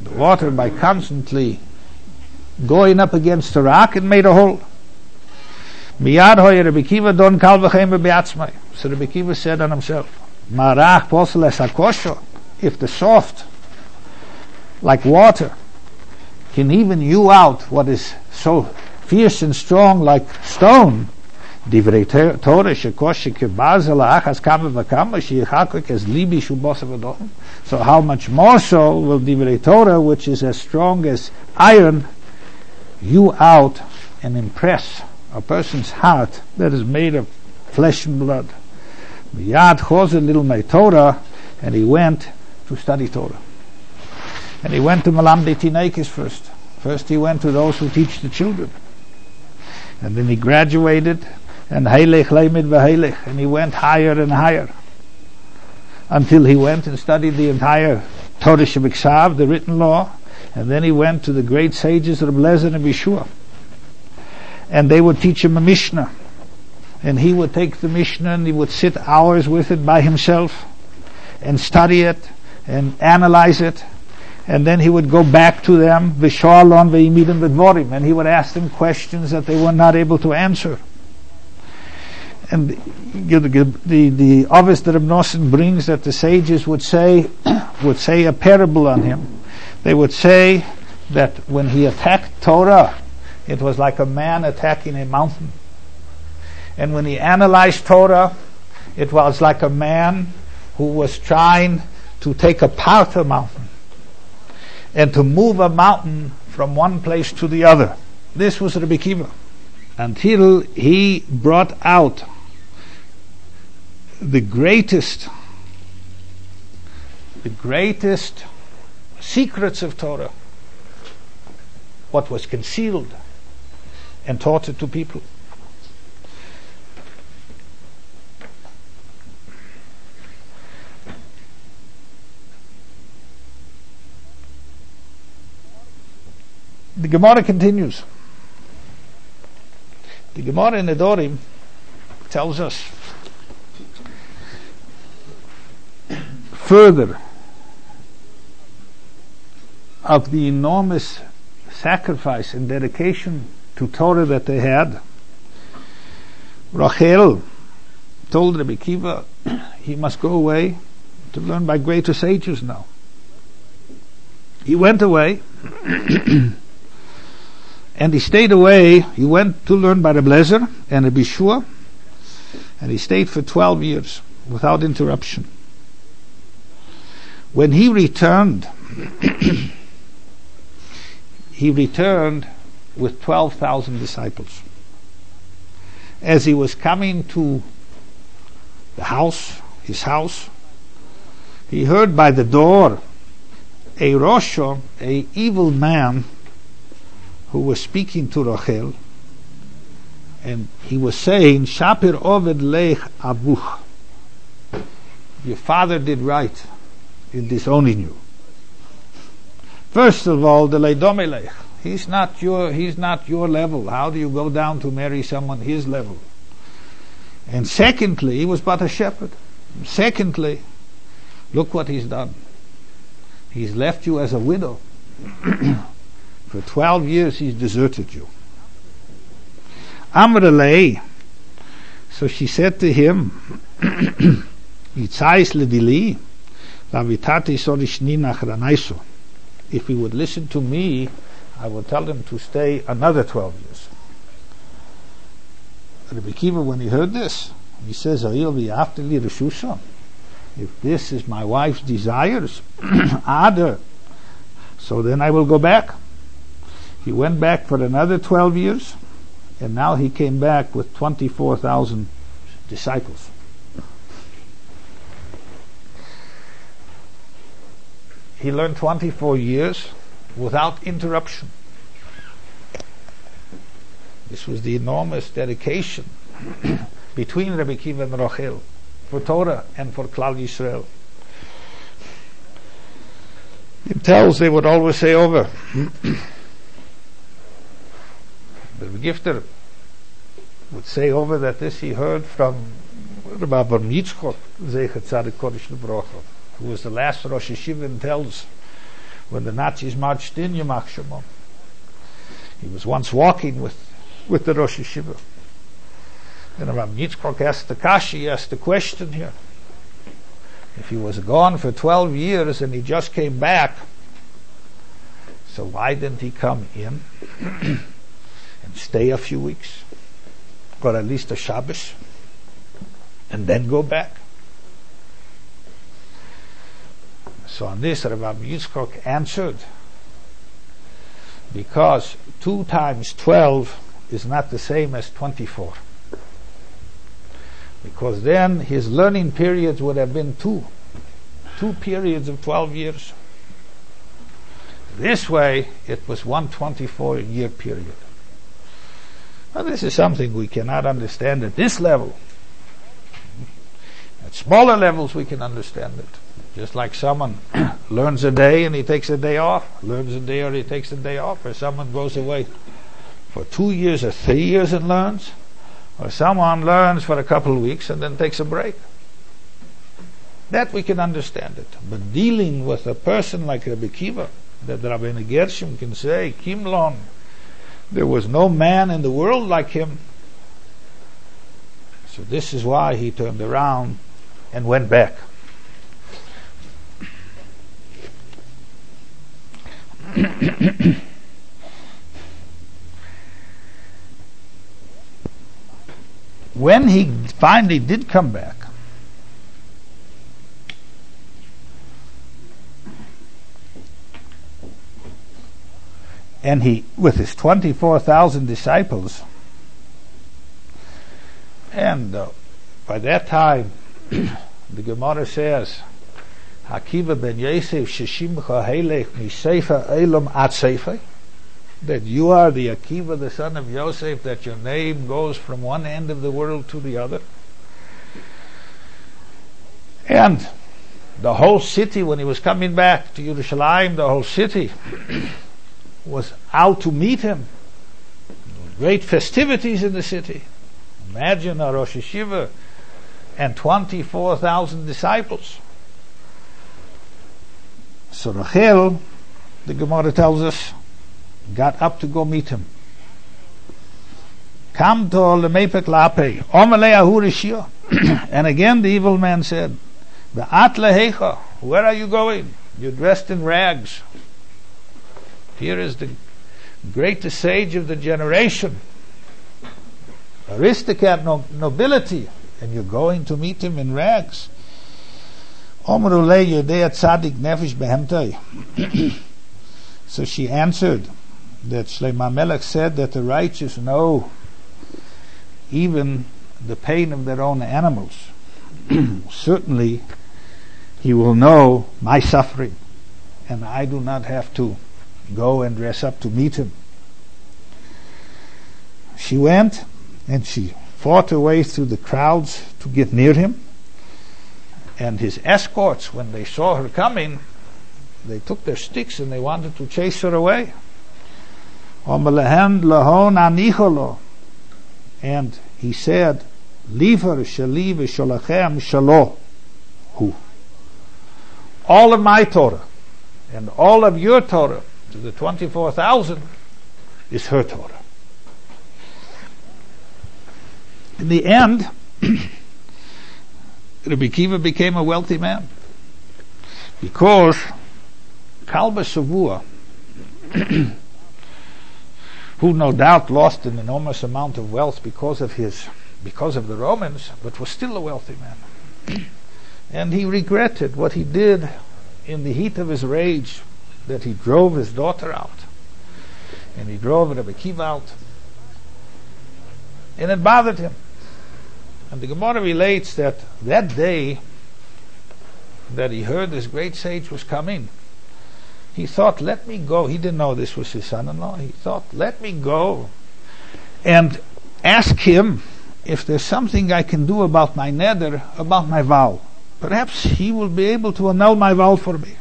The water, by constantly going up against the rock, it made a hole. Miyad hoye Rabbi Kiva don kal v'chein be'atzmai. So Rabbi Kiva said on himself, Marach posel es hakosho, if the soft, like water, can even hew out what is so fierce and strong like stone, divrei Torah shekosh kebazel achas kama v'kama sheyichakok as libi shubos v'dochim. So how much more so will divrei Torah, which is as strong as iron, hew out and impress a person's heart that is made of flesh and blood. Miyad chozer little my Torah, and he went to study Torah. And he went to Malamdei Tinekis first. First he went to those who teach the children. And then he graduated, and Heilech Leimid V'Heilech, and he went higher and higher, until he went and studied the entire Torah Shebiksav, the written law. And then he went to the great sages Reb Lezer and Yeshua, and they would teach him a Mishnah. And he would take the Mishnah and he would sit hours with it by himself and study it and analyze it. And then he would go back to them, v'shalom v'yimidem v'dvorim, and he would ask them questions that they were not able to answer. And the obvious that Reb Nosson brings, that the sages would say a parable on him. They would say that when he attacked Torah, it was like a man attacking a mountain. And when he analyzed Torah, it was like a man who was trying to take apart a mountain and to move a mountain from one place to the other. This was Rabbi Kiva, until he brought out the greatest secrets of Torah, what was concealed, and taught it to people. The Gemara continues. The Gemara in Nedorim tells us further of the enormous sacrifice and dedication to Torah that they had. Rachel told Rabbi Kiva he must go away to learn by greater sages now. He went away and he stayed away. He went to learn by Reb Lezer and Reb Yeshua, and he stayed for 12 years without interruption. When he returned, he returned with 12,000 disciples. As he was coming to the house, his house, he heard by the door a Rosho, a evil man, who was speaking to Rachel, and he was saying, Shapir Oved Lech Abuch, your father did right in disowning you. First of all, the Leidomelech, he's not your level. How do you go down to marry someone his level? And secondly, he was but a shepherd. Secondly, look what he's done. He's left you as a widow. For 12 years he's deserted you. Amrelei, so she said to him, Yitzais ledili, lavitati sorishni nachranaiso. If he would listen to me, I would tell him to stay another 12 years. Rabbi Kiva, when he heard this, he says, if this is my wife's desires, Adar, so then I will go back. He went back for another 12 years, and now he came back with 24,000 disciples. He learned 24 years without interruption. This was the enormous dedication between Rabbi Kiva and Rachel for Torah and for Klal Yisrael. It tells they would always say over. Rabbi Gifter would say over that this he heard from Rabbi Bar Yitzchok, Zecher Tzadik Kodesh Lebrocha, who was the last Rosh Yeshiva in Telz, when the Nazis marched in Yamach Shimon. He was once walking with the Rosh Yeshiva. And Rav Yitzchok asked the Kashi, he asked the question here. If he was gone for 12 years and he just came back, so why didn't he come in and stay a few weeks? Or at least a Shabbos? And then go back? So on this, Rav Yitzchok answered, because 2 times 12 is not the same as 24. Because then his learning periods would have been two periods of 12 years. This way, it was 124-year period. Now, this is something we cannot understand at this level. At smaller levels, we can understand it. Just like someone learns a day and he takes a day off, learns a day or he takes a day off, or someone goes away for 2 years or 3 years and learns, or someone learns for a couple of weeks and then takes a break. That we can understand it. But dealing with a person like Rabbi Akiva, that Rabbeinu Gershom can say, Kimlon, there was no man in the world like him. So this is why he turned around and went back. When he finally did come back, and he, with his 24,000 disciples, and by that time, the Gemara says, Akiva ben Yosef sheshimcha helech miseifa elam at seifa, that you are the Akiva, the son of Yosef, that your name goes from one end of the world to the other. And the whole city, when he was coming back to Yerushalayim, the whole city was out to meet him. Great festivities in the city. Imagine a Rosh Yeshiva and 24,000 disciples. So Rachel, the Gemara tells us, got up to go meet him. Come to lemepek lape, omelei ahu rishia. And again the evil man said, Ve'at lehecha, where are you going? You're dressed in rags. Here is the greatest sage of the generation, aristocrat, nobility, and you're going to meet him in rags. So she answered that Shlomo Melech said that the righteous know even the pain of their own animals. Certainly he will know my suffering, and I do not have to go and dress up to meet him. She went and she fought her way through the crowds to get near him, and his escorts, when they saw her coming, they took their sticks and they wanted to chase her away. And he said, leave her, shali v'sholachem shalo hu. All of my Torah and all of your Torah, to the 24,000, is her Torah. In the end, Rabbi Akiva became a wealthy man, because Kalba Shavua, who no doubt lost an enormous amount of wealth because of the Romans, but was still a wealthy man. And he regretted what he did in the heat of his rage, that he drove his daughter out, and he drove Rabbi Akiva out, and it bothered him. And the Gemara relates that day that he heard this great sage was coming, he thought, let me go. He didn't know this was his son-in-law. He thought, let me go and ask him if there's something I can do about my neder, about my vow. Perhaps he will be able to annul my vow for me.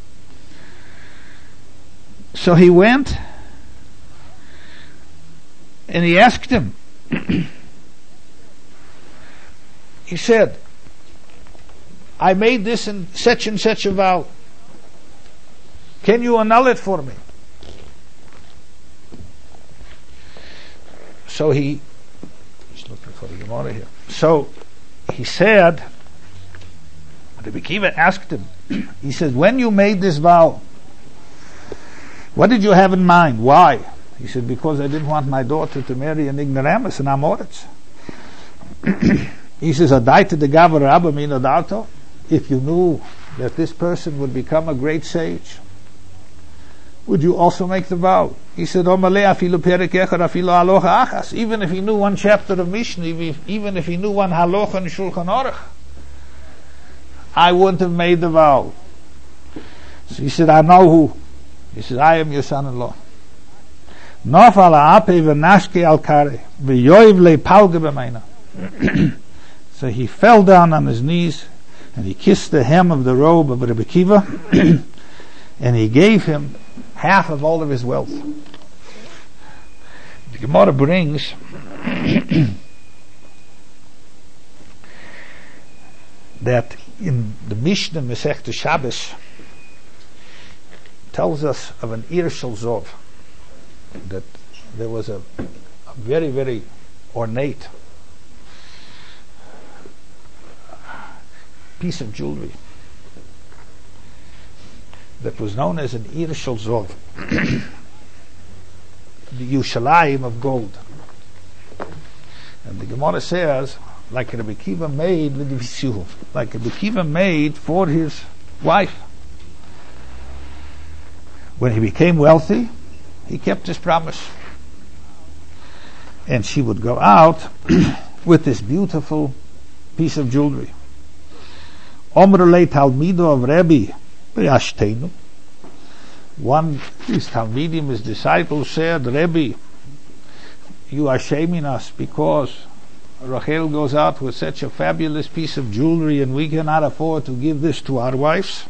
So he went and he asked him. He said, I made this and such a vow. Can you annul it for me? So he's looking for the Gemara here. So he said, Rabbi Akiva asked him, he said, when you made this vow, what did you have in mind? Why? He said, because I didn't want my daughter to marry an ignoramus, an amoritz. He says, Adaita de gavar rabba min adato. If you knew that this person would become a great sage, would you also make the vow? He said, even if he knew one chapter of Mishnah, even if he knew one halacha in Shulchan Aruch, I wouldn't have made the vow. So he said, I know who. He said, I am your son-in-law. So he fell down on his knees and he kissed the hem of the robe of Rabbi Akiva and he gave him half of all of his wealth. The Gemara brings that in the Mishnah Masechta Shabbos tells us of an Ir Shel Zov, that there was a very, very ornate piece of jewelry that was known as an Ir Shel Zov, the Yerushalayim of gold. And the Gemara says, like Rabbi Akiva made with the Visuh, like Rabbi Akiva made for his wife. When he became wealthy, he kept his promise. And she would go out with this beautiful piece of jewelry. Omrele Talmido of Rebbe Be'ashtenu. One, his Talmidim, his disciples said, Rebbe, you are shaming us because Rachel goes out with such a fabulous piece of jewelry and we cannot afford to give this to our wives.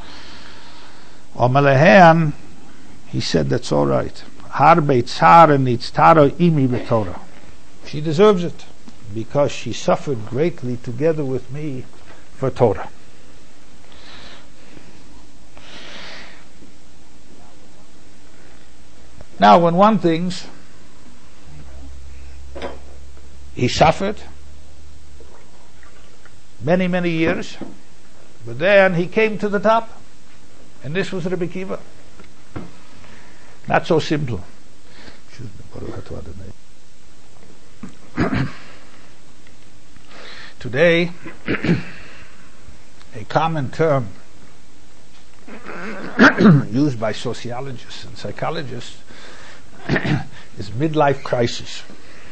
Omelehan, he said, that's all right. Harbe tzara nitztaro imi b'Torah. She deserves it because she suffered greatly together with me for Torah. Now, when one thinks he suffered many, many years, but then he came to the top, and this was Rabbi Akiva. Not so simple. Today, a common term used by sociologists and psychologists is midlife crisis.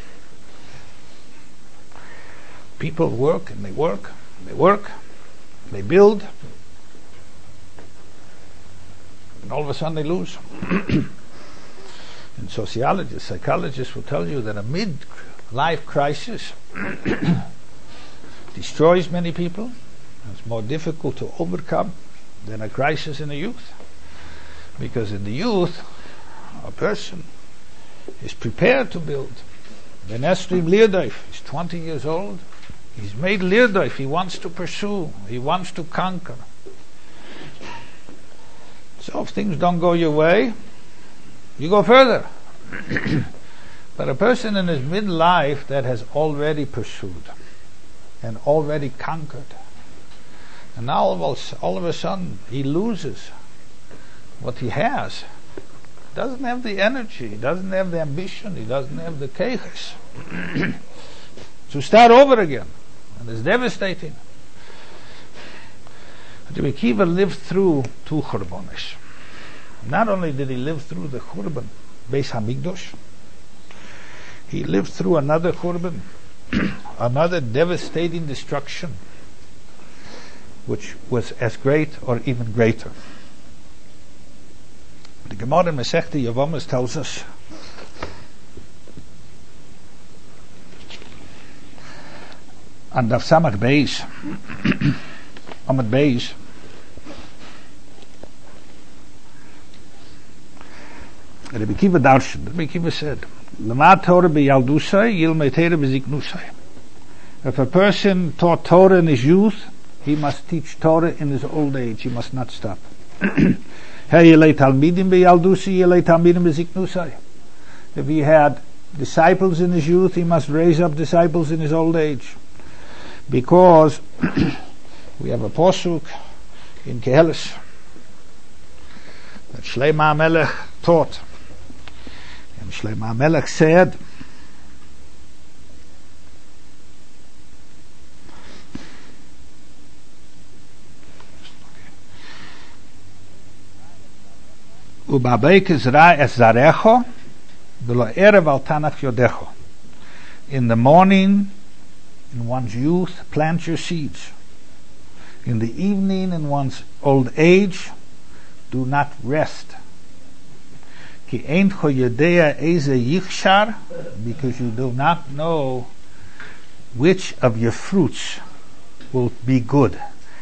People work and they work, they build, and all of a sudden they lose. And sociologists, psychologists will tell you that a midlife crisis destroys many people. It's more difficult to overcome than a crisis in the youth. Because in the youth, a person is prepared to build. Ben Esrim Lirdayf is 20 years old. He's made Lirdayf. He wants to pursue. He wants to conquer. So if things don't go your way, you go further. But a person in his midlife that has already pursued and already conquered, and now all of a sudden he loses what he has, doesn't have the energy, he doesn't have the ambition, he doesn't have the keches to start over again, and it's devastating. Rabbi Akiva lived through two churbanos. Not only did he live through the churban Beis Hamikdash, he lived through another churban, another devastating destruction, which was as great or even greater. The Gemara in Masechta Yevamos tells us on Daf Samach Beis, Amud Beis, Rabbi Akiva darshan. Rabbi Akiva said, "Lamad Torah b'yaldusai, yilmei Torah b'ziknusai." If a person taught Torah in his youth, he must teach Torah in his old age. He must not stop. If he had disciples in his youth, he must raise up disciples in his old age. Because we have a posuk in Kehelis that Shlomo HaMelech taught. And Shlomo HaMelech said, in the morning, in one's youth, plant your seeds. In the evening, in one's old age, do not rest. Because you do not know which of your fruits will be good.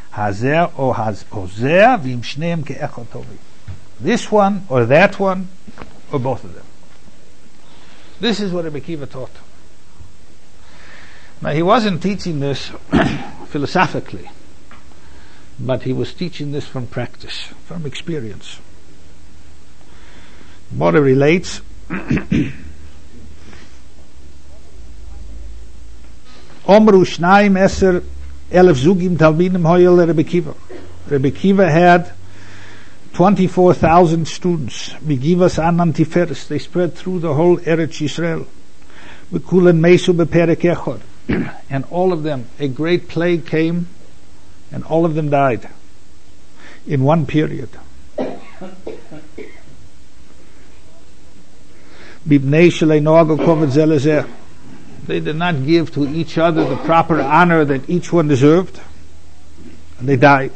This one or that one or both of them. This is what Rebbe Akiva taught. Now he wasn't teaching this philosophically, but he was teaching this from practice, from experience. Mora relates Omru Shnaim Eser Elef Zugim Talmidim Hoyel Rebbe Akiva. Rebbe Akiva had 24,000 students. Begivas Anan Tiferes. They spread through the whole Eretz Yisrael. Bekulen Mesu Beperek Echad. And all of them, a great plague came, and all of them died in one period. They did not give to each other the proper honor that each one deserved, and they died.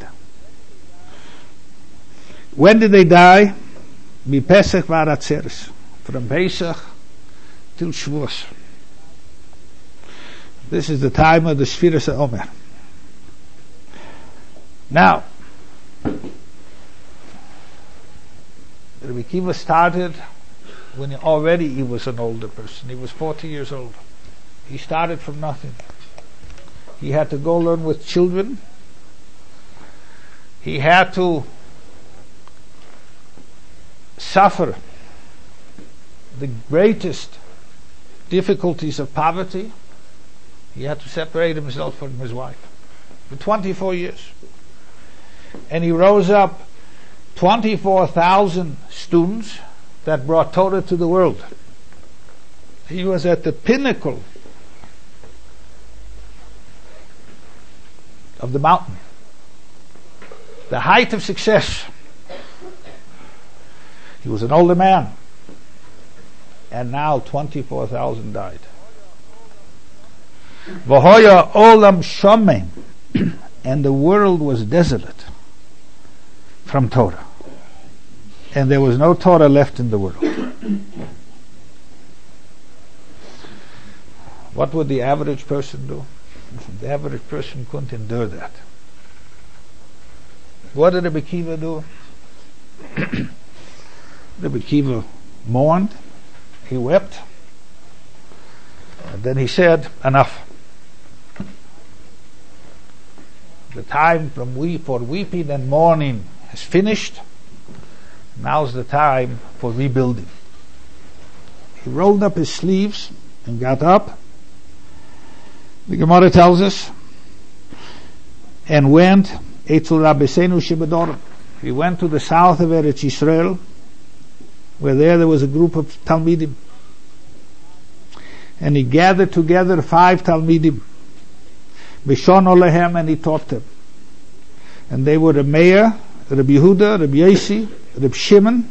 When did they die? Pesach v'Aratzeres, from Pesach till Shavuos. This is the time of the Sfiras HaOmer. Now, Rebbe Akiva started when he was an older person. He was 40 years old. He started from nothing. He had to go learn with children. He had to suffer the greatest difficulties of poverty. He had to separate himself from his wife for 24 years. And he rose up 24,000 students that brought Torah to the world. He was at the pinnacle of the mountain, the height of success. He was an older man, and now 24,000 died. V'hoya olam shomen, and the world was desolate from Torah, and there was no Torah left in the world. What would the average person do? The average person couldn't endure that. What did Rebbe Akiva do? Rebbe Akiva mourned, he wept, and then he said, enough. The time for weeping and mourning has finished. Now's the time for rebuilding. He rolled up his sleeves and got up. The Gemara tells us, and went Eitzel Rabbeinu Shebedorim. He went to the south of Eretz Yisrael, where there was a group of Talmidim, and he gathered together 5 Talmidim, Bishon Olehem, and he taught them. And they were Reb Meir, Reb Yehuda, Reb Yosi, Reb Shimon,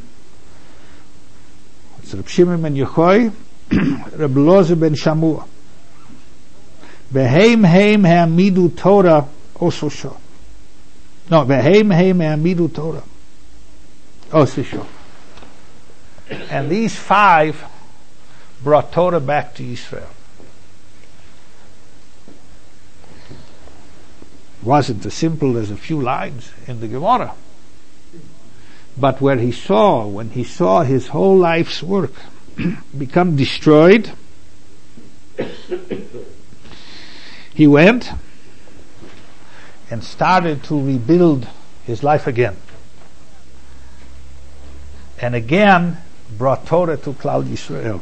it's Reb Shimon ben Yochai, Reb Lozer ben Shamua. Beheim heim ha'amidu Torah ososho. No, beheim heim ha'amidu Torah ososho. And these 5 brought Torah back to Israel. Wasn't as simple as a few lines in the Gemara, but when he saw his whole life's work become destroyed, he went and started to rebuild his life again. and again brought Torah to Klal Yisrael.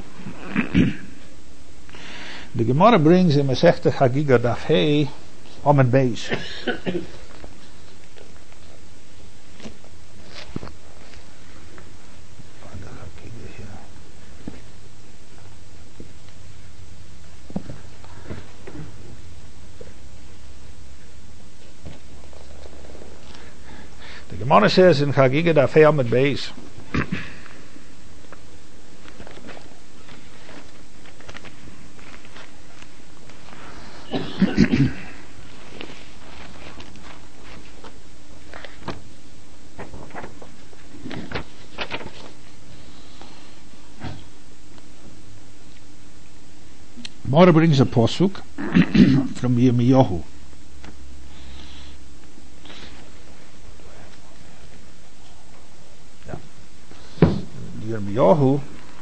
The Gemara brings in Masechta Chagiga Daf Hey Amud Beis. The Gemara says in Chagiga Daf Hey Amud Beis, Gemara brings a posuk from Yirmiyahu. Yirmiyahu,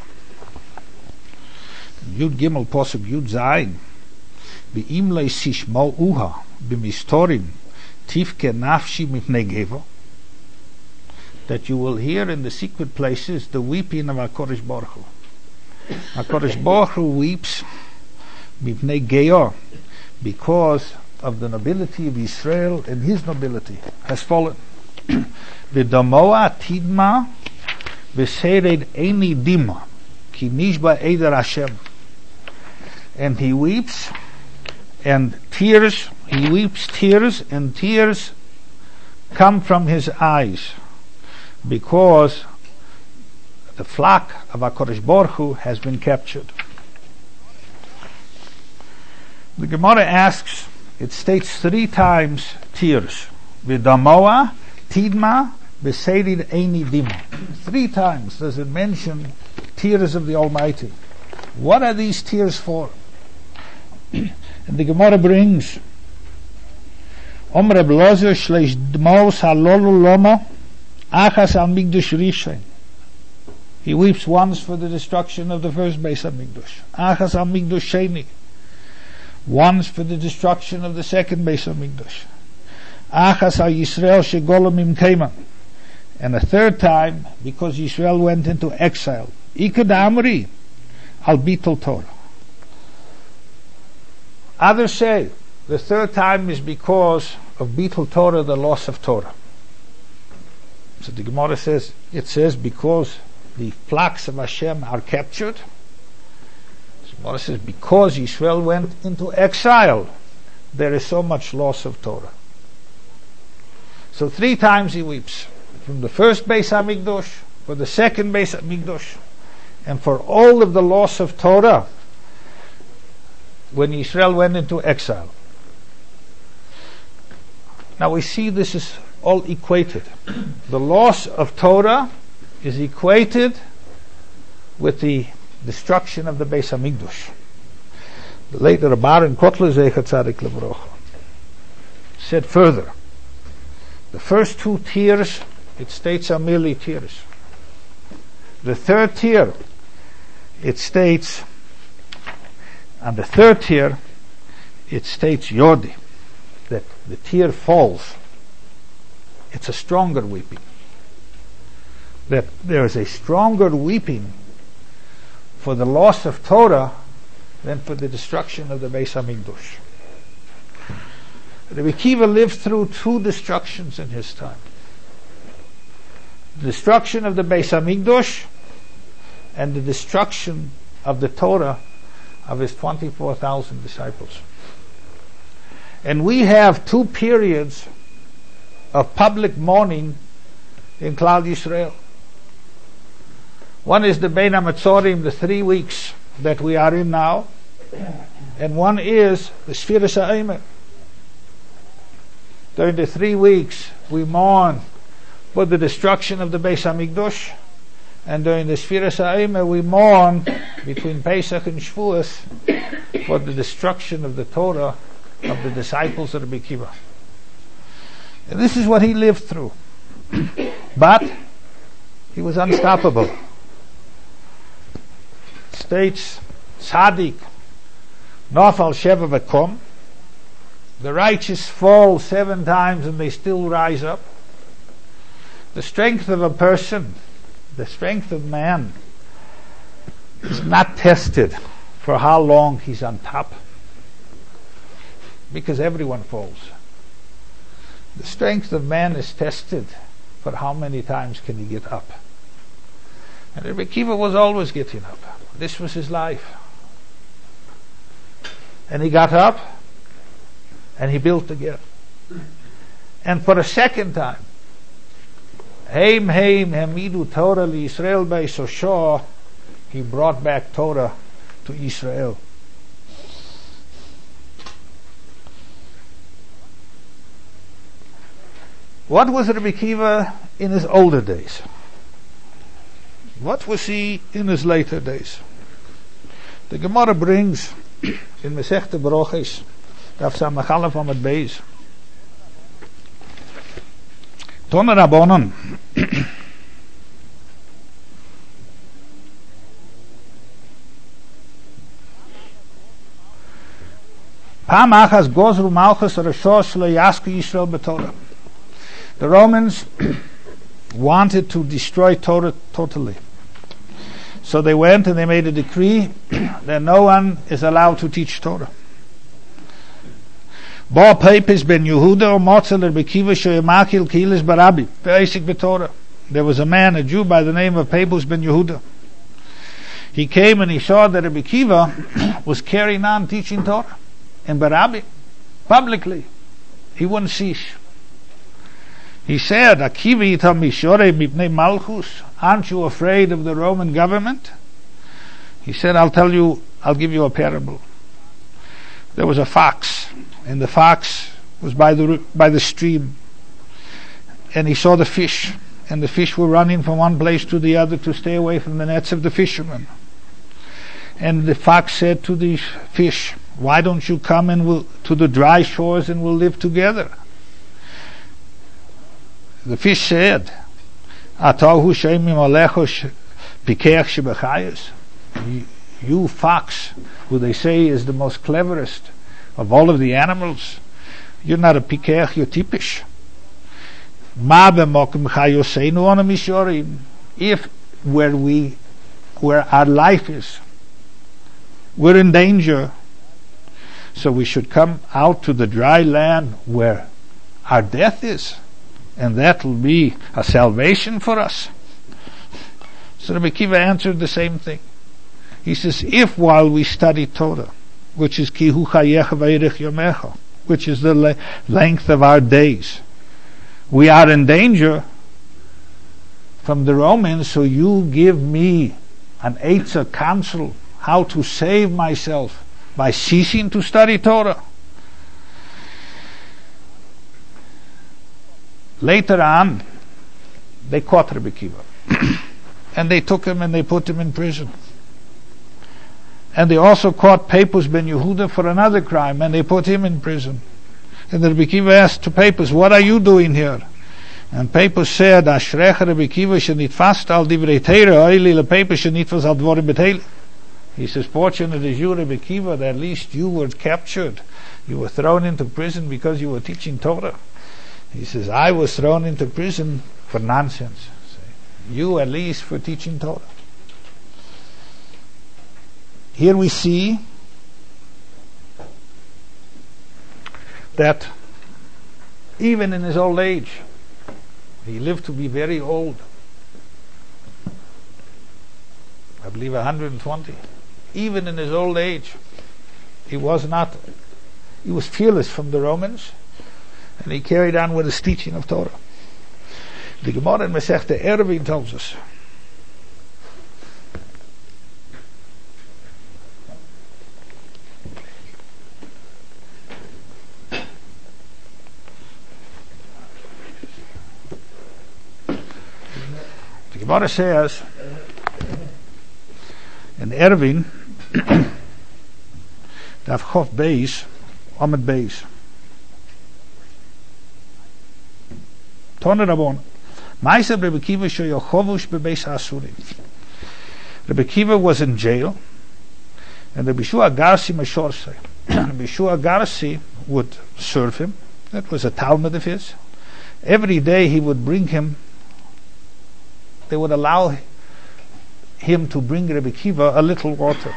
Yud Gimel posuk Yud Zayin, Be'im leisish mal'uha b'mistorim tifke nafshi mipnei geva, that you will hear in the secret places the weeping of HaKadosh Baruch Hu. HaKadosh Baruch Hu weeps mipnei geva, because of the nobility of Israel, and his nobility has fallen. V'damoa tidma v'sered eini dima ki nishba eider Hashem, and he weeps and tears, he weeps tears, and tears come from his eyes, because the flock of HaKadosh Baruch Hu has been captured. The Gemara asks, it states 3 times tears. V'damoa, tidma, v'serid eini dima. 3 times does it mention tears of the Almighty. What are these tears for? And the Gemara brings, Reb Lozer shleish dmos halolu loma achas al migdush rishon. He weeps once for the destruction of the first Beis HaMikdash. Achas al migdush sheni. Once for the destruction of the second Beis HaMikdash. Achas al Yisrael shegolem imkeiman. And a 3rd time because Yisrael went into exile. Ikad amri al bitul Torah. Others say the 3rd time is because of Bitul Torah, the loss of Torah. So the Gemara says, it says because the flocks of Hashem are captured. The Gemara says because Yisrael went into exile, there is so much loss of Torah. So 3 times he weeps. From the first Beis HaMikdash, for the second Beis HaMikdash, and for all of the loss of Torah when Israel went into exile. Now we see this is all equated. The loss of Torah is equated with the destruction of the Beis HaMikdash. The late Rabban Kotler Zecher Tzadik Levrocha said further, the first 2 tears, it states, are merely tears. The 3rd tear, it states, and the 3rd tear, it states Yodi, that the tear falls. It's a stronger weeping. That there is a stronger weeping for the loss of Torah than for the destruction of the Beis HaMikdash. Rabbi Akiva lived through 2 destructions in his time. The destruction of the Beis HaMikdash and the destruction of the Torah of his 24,000 disciples. And we have 2 periods of public mourning in Klal Yisrael. One is the Bein HaMetzorim, the 3 weeks that we are in now, and one is the Sfiras HaEmer. During the 3 weeks we mourn for the destruction of the Beis HaMikdash, and during the Sfiras HaEmer we mourn between Pesach and Shavuos for the destruction of the Torah of the disciples of Rabbi Akiva. And this is what he lived through. But he was unstoppable. States Tzaddik Nafal Sheva V'kom, the righteous fall 7 times and they still rise up. The strength of a person The strength of man is not tested for how long he's on top, because everyone falls. The strength of man is tested for how many times can he get up. And Rebbe Akiva was always getting up. This was his life. And he got up and he built again. And for a second time, Heim Hamidu Torah li Yisrael Beis Osho, he brought back Torah to Israel. What was Rebbe Akiva in his older days? What was he in his later days? The Gemara brings in Masechta Brochis, Daf Samach Aleph Amud Beis, Tona Rabbanon, Pam Achas Gozru Malchus Rashos Lo Yasku Yisrael B'Torah. The Romans wanted to destroy Torah totally. So they went and they made a decree that no one is allowed to teach Torah. Bo Pepes ben Yehuda or Motzel Rebbe Akiva shoyemakil kilis barabi basic b'Torah. There was a man, a Jew by the name of Pepes ben Yehuda. He came and he saw that Rebbe Akiva was carrying on teaching Torah in Barabi publicly. He wouldn't cease. He said, Akiva itam mishore mipnei malchus. Aren't you afraid of the Roman government? He said, I'll give you a parable. There was a fox, and the fox was by the stream, and he saw the fish, and the fish were running from one place to the other to stay away from the nets of the fishermen. And the fox said to the fish, why don't you come and to the dry shores and we'll live together? The fish said, you fox, who they say is the most cleverest of all of the animals, you're not a pikeach, you're tipish. If where our life is, we're in danger, so we should come out to the dry land where our death is, and that will be a salvation for us. So Rebbe Akiva answered the same thing. He says, if while we study Torah, which is ki hu chayecha v'yirich yomecha, which is the length of our days, we are in danger from the Romans, so you give me an eitzah counsel how to save myself by ceasing to study Torah. Later on, they caught Rebbe Akiva and they took him and they put him in prison. And they also caught Pepus ben Yehuda for another crime, and they put him in prison. And Rebbe Akiva asked to Pepus, what are you doing here? And Pepus said, Ashrecha Rebbe Akiva shenitfast al divrei Torah, oili lepepus shenitfas al dvorim b'Torah. He says, fortunate is you, Rebbe Akiva, that at least you were captured. You were thrown into prison because you were teaching Torah. He says, I was thrown into prison for nonsense. You at least for teaching Torah. Here we see that even in his old age, he lived to be very old. I believe 120. Even in his old age, he was fearless from the Romans, and he carried on with his teaching of Torah. The Gemara in Masechta Eruvin tells us the Gemara says in Eruvin Daf Chof Beis Amud Beis Tona Rabbanon Ma'aseh Rebbe Akiva sheyochovush bebeis ha'asurim. Rebbe Akiva was in jail, and Rebbe Shua Garsi Mashorsei. Rebbe Shua Garsi would serve him. That was a talmud of his. Every day he would bring him they would allow him to bring Rebbe Kiva a little water.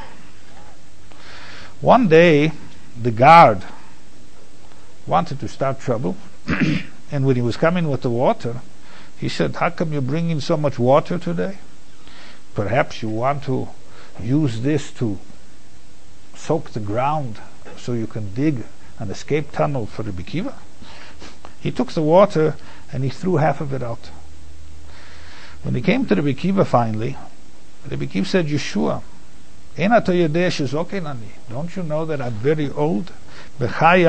One day, the guard wanted to start trouble, and when he was coming with the water, he said, "How come you're bringing so much water today? Perhaps you want to use this to soak the ground so you can dig an escape tunnel for Rebbe Kiva?" He took the water and he threw half of it out. When he came to Rebbe Kiva finally, Rebbe Kiva said, "Yeshua, don't you know that I'm very old? And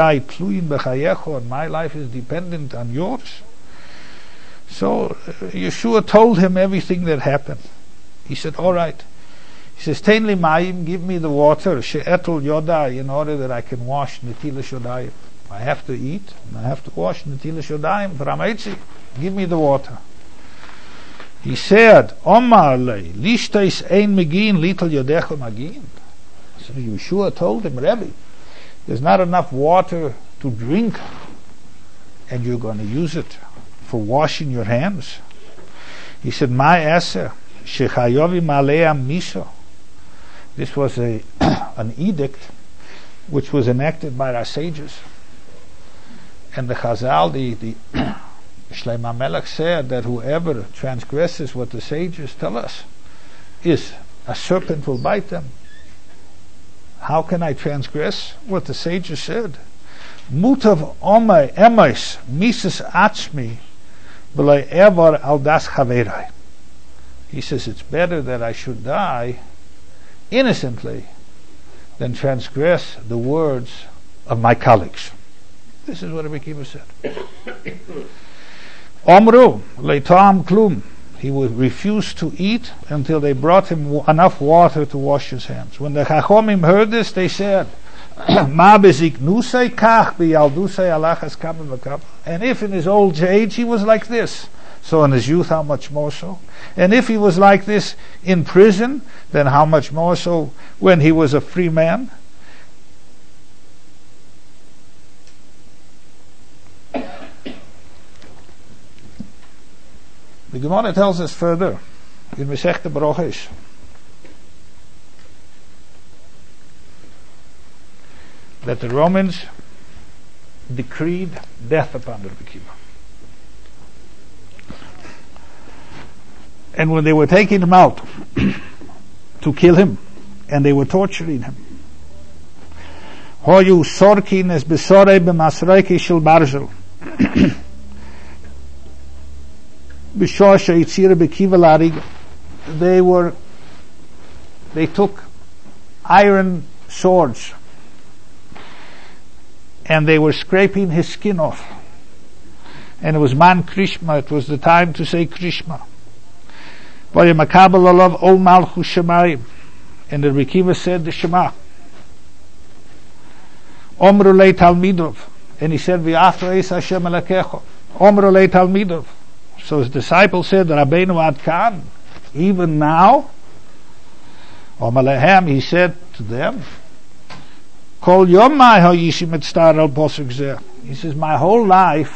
my life is dependent on yours." So Yeshua told him everything that happened. He said, "All right." He says, "Tein li mayim, give me the water, she'etul yodai, in order that I can wash netilas yodayim. I have to eat, and I have to wash netilas yodayim for Hamaitzi. Give me the water." He said, "Omar le, lishtais ein megin, lital yodecha magin." So Yeshua told him, "Rebbe, there's not enough water to drink, and you're going to use it for washing your hands." He said, "My eser, shechayovi malea miso." This was an edict which was enacted by our sages. And the Chazal, the Shlomo Melech said that whoever transgresses what the sages tell us is a serpent will bite them. How can I transgress what the sages said? Mutav omay emais mises atzmi b'lei evar al das chaverai. He says it's better that I should die innocently than transgress the words of my colleagues. This is what Rebbe Kiva said. Omru leitam klum. He would refuse to eat until they brought him enough water to wash his hands. When the Chachomim heard this, they said, "Ma beziknusei kach biyaldusei alachas kama v'kama." And if in his old age he was like this, so in his youth how much more so? And if he was like this in prison, then how much more so when he was a free man? The Gemara tells us further in Masechta Brachos that the Romans decreed death upon Rebbe Kiva. And when they were taking him out to kill him, and they were torturing him, Hoyu sorkin es besorei b'masreiki shel barzel. They took iron swords and they were scraping his skin off, and it was man krishma, it was the time to say krishma. And the Rebbe Kiva said the Shema. Omru le talmidov, and he said v'afra es Hashem elakecho. Omru le talmidov. So his disciples said, Rabbeinu ad kan, even now? Omalehem, he said to them, Kol yomai ha'yishim et star al posuk zeh. He says, my whole life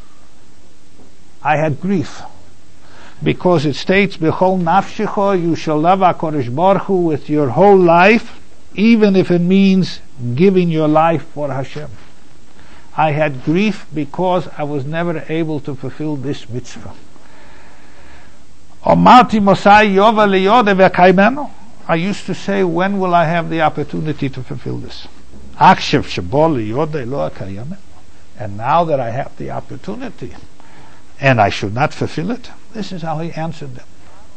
I had grief, because it states, Bechol nafshecho, you shall love HaKadosh Baruch Hu with your whole life, even if it means giving your life for Hashem. I had grief because I was never able to fulfill this mitzvah. I used to say, when will I have the opportunity to fulfill this? And now that I have the opportunity, and I should not fulfill it, this is how he answered them.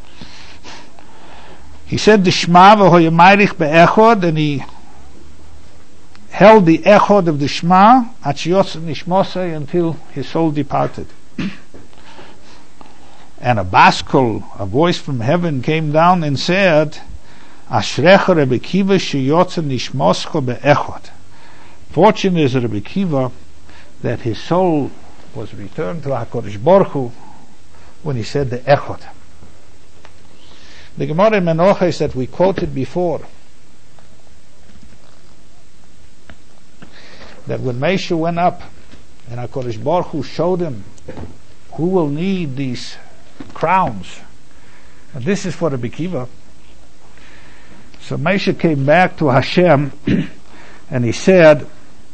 He said, the Shema v'hoyemayich be'echod, and he held the echod of the Shema until his soul departed. And a baskol, a voice from heaven, came down and said, Ashrecha Rebbe Kiva sheyotze nishmoscho be'echod. Fortunate is Rebbe Kiva that his soul was returned to HaKadosh Baruch Hu when he said the echod. The Gemara in Menachos that we quoted before, that when Moshe went up and HaKadosh Baruch Hu showed him who will need these crowns And this is for Rabbi Akiva. So Moshe came back to Hashem and he said,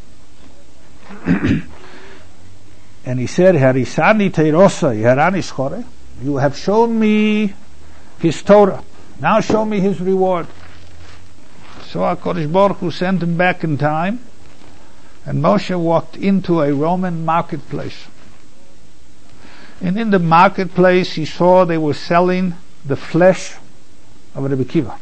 Harisani teirosai, harani schore. You have shown me his Torah. Now show me his reward. So HaKadosh Baruch Hu sent him back in time, and Moshe walked into a Roman marketplace. And in the marketplace he saw they were selling the flesh of Rabbi Akiva.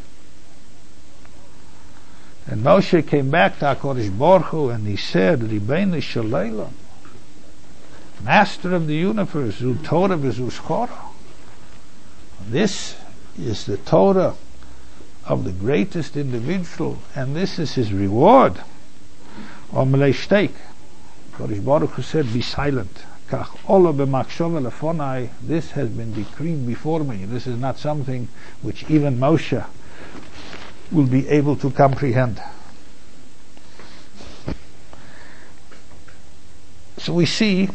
And Moshe came back to HaKadosh Baruch Hu and he said, Ribeinu Shalom, Master of the universe, Zu Torah v'Zu Schora. This is the Torah of the greatest individual, and this is his reward. Omelei Shteik. HaKadosh Baruch Hu said, be silent. Kach ola b'machshava lefonai. This has been decreed before me. This is not something which even Moshe will be able to comprehend. So we see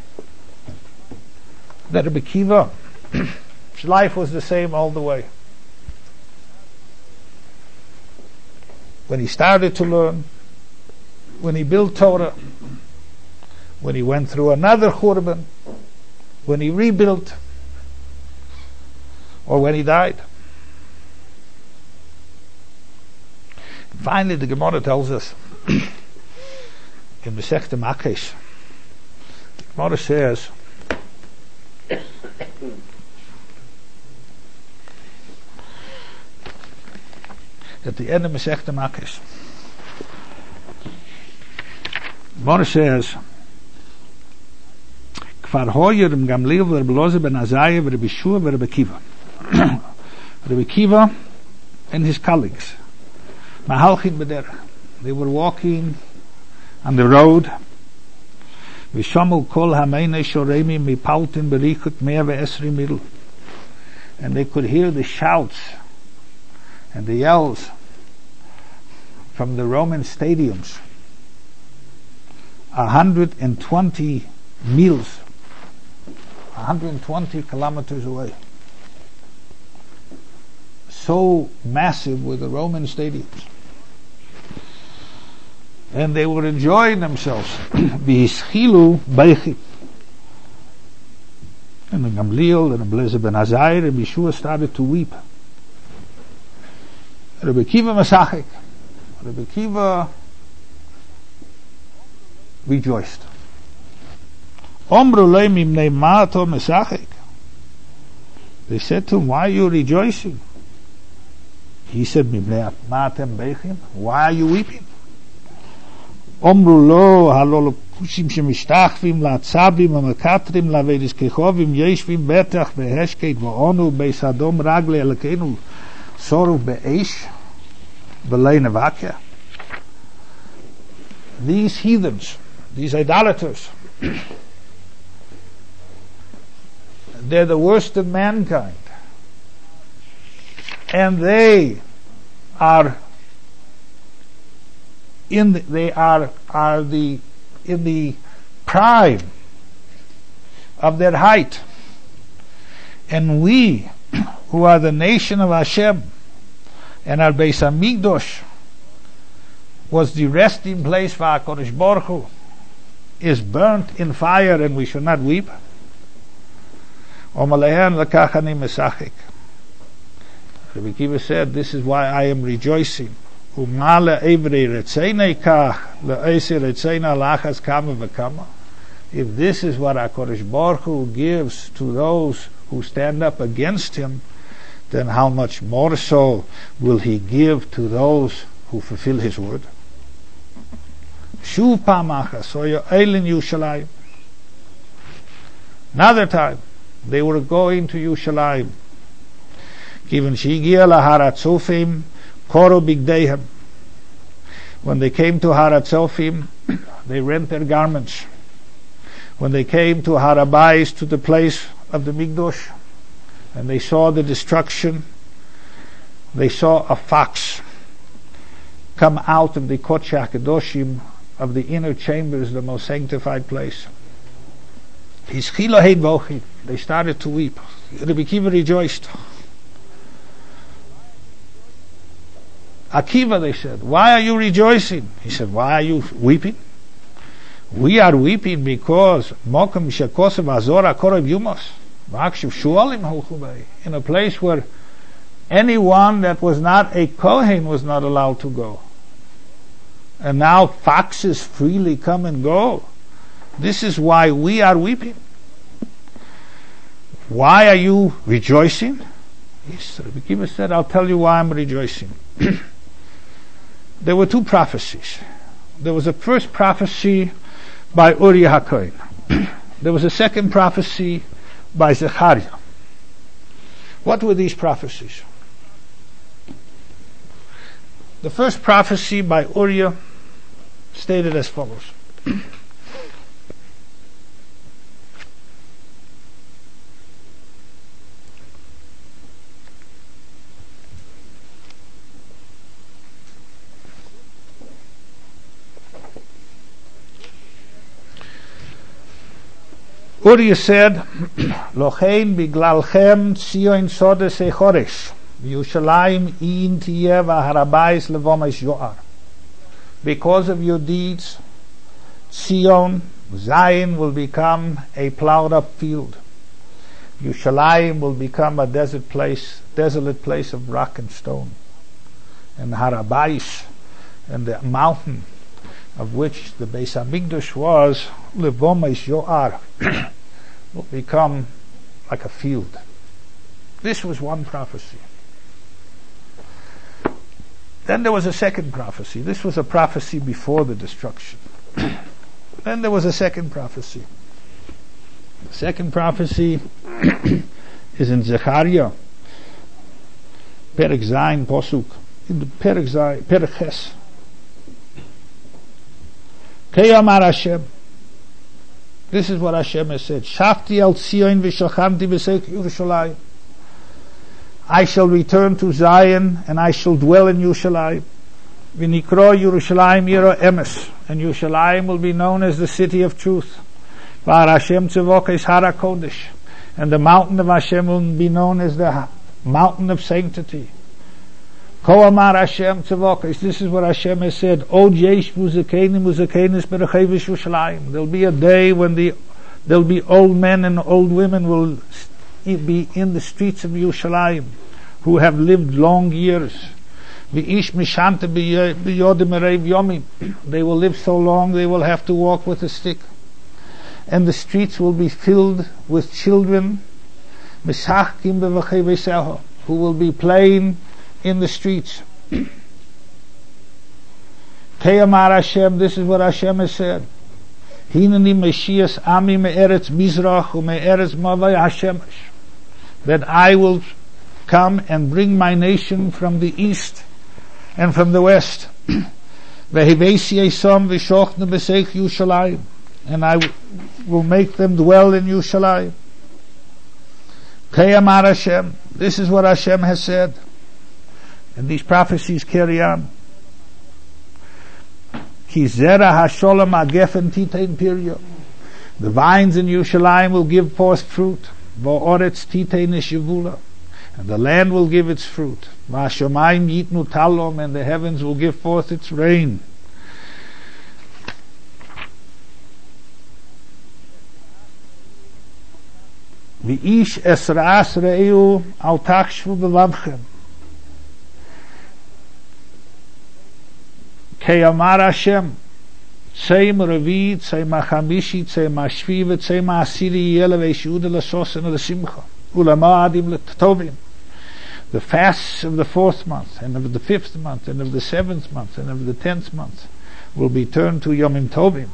that Rabbi Akiva, his life was the same all the way. When he started to learn, when he built Torah, when he went through another Churban, when he rebuilt, or when he died. Finally, the Gemara tells us in Masechta Makos, the Gemara says, at the end of Masechta Makos, Gemara says, Kfar Hoyer im Gamliel v'Rebbi ben Azariah v'Rebbi Shua v'Rebbi Akiva. Rabbi Akiva and his colleagues, Mahalchin b'derech, they were walking on the road. V'shamu kol hameine shoremi mipaltin berichut 120 mil, and they could hear the shouts and the yells from the Roman stadiums 120 miles, 120 kilometers away. So massive were the Roman stadiums. And they were enjoying themselves. V'hischilu beichi. And the Gamliel and Eliezer ben Azariah and Yeshua started to weep. Rabbi Akiva Masachik. Rabbi Akiva rejoiced. Omru lei mimnei ma'ato Masachik. They said to him, why are you rejoicing? He said, mimnei ma'atem beichim. Why are you weeping? Omru lo halol kushim shemishtachvim la'atzabim ha'makatrim la'vedis kechovim yeshvim betach v'heshkeit v'onu beis adom ragle elkeinu soru be'esh v'lei nevakya. These heathens, these idolaters, they're the worst of mankind, and they are in the prime of their height, and we who are the nation of Hashem and our Beis Hamikdash was the resting place for HaKadosh Baruch Hu is burnt in fire, and we should not weep. Omalehan lakachani mesachik. Rabbi Akiva said, this is why I am rejoicing. Umala evri retzeinei kach le'esi retzeina lachas kama v'kama. If this is what HaKadosh Baruch Hu gives to those who stand up against him, then how much more so will he give to those who fulfill his word? Shuv pamachas soya eilin Yushalayim. Another time they were going to Yushalayim. Given shigia laharatzofim koro bigdeihem. When they came to Haratzofim, they rent their garments. When they came to Harabais, to the place of the Mikdosh, and they saw the destruction, they saw a fox come out of the Kodesh HaKadoshim, of the inner chambers, the most sanctified place. They started to weep. Rabbi Akiva rejoiced. Akiva, they said, why are you rejoicing? He said, why are you weeping? We are weeping because Mokum Shekosev Azora Korov Yumos, in a place where anyone that was not a Kohen was not allowed to go. And now foxes freely come and go. This is why we are weeping. Why are you rejoicing? Rabbi Akiva said, I'll tell you why I'm rejoicing. There were two prophecies. There was a first prophecy by Uriah HaKohen. There was a second prophecy by Zechariah. What were these prophecies? The first prophecy by Uriah stated as follows. Uriah said, Lochein biglalchem tzion sodes echoresh, Yerushalayim in tiyeh v'harabais levomesh yoar. Because of your deeds, Zion will become a plowed up field. Yerushalayim will become a desolate place of rock and stone. And Harabais, and the mountain of which the Beis Hamikdash was, levomesh yoar, will become like a field. This was one prophecy. Then there was a second prophecy. This was a prophecy before the destruction. Then there was a second prophecy. The second prophecy is in Zechariah, Perek Zayin Posuk, in the Perek Ches. Keyamar Hashem. This is what Hashem has said. Shafti al Tzion v'shalchamti b'seich Yerushalayim. I shall return to Zion and I shall dwell in Yerushalayim. V'nikro Yerushalayim Yiro Emes. And Yerushalayim will be known as the city of truth. V'ar Hashem Tzevokes Hara Kodesh. And the mountain of Hashem will be known as the mountain of sanctity. Ko amar Hashem Tzevokes. This is what Hashem has said. Od yesh muzakenim berachei v'Yerushalayim. There'll be a day when there'll be old men and old women will be in the streets of Yerushalayim, who have lived long years. V'ish mishante b'yodim erev yomim. They will live so long they will have to walk with a stick. And the streets will be filled with children, misachkim b'vachei v'seho, who will be playing in the streets. Keyamar Hashem, this is what Hashem has said. Hineni Meshias Ami me'eretz Mizrach u'me'eretz Mavai Hashemesh. That I will come and bring my nation from the east and from the west. Vehivesi Eisom v'shochnu b'seich Yerushalayim. And I will make them dwell in Yerushalayim. Keyamar Hashem, this is what Hashem has said. And these prophecies carry on. Ki zera hasholem agefen titein piryo. The vines in Yerushalayim will give forth fruit. V'oretz titein yeshivula. And the land will give its fruit. V'ashomayim yitnu talom. And the heavens will give forth its rain. V'ish esra'as re'eu al tachshvu b'lavchem. Keyamar Hashem, Tzeim Revi, Tzeim HaChamishi, Tzeim HaShvi, Tzeim HaAsiri, Yele Ve'eshuda L'Sosen L'Simcha, Ulama Adim L'Tovim. The fasts of the 4th month, and of the 5th month, and of the 7th month, and of the 10th month will be turned to Yomim Tovim.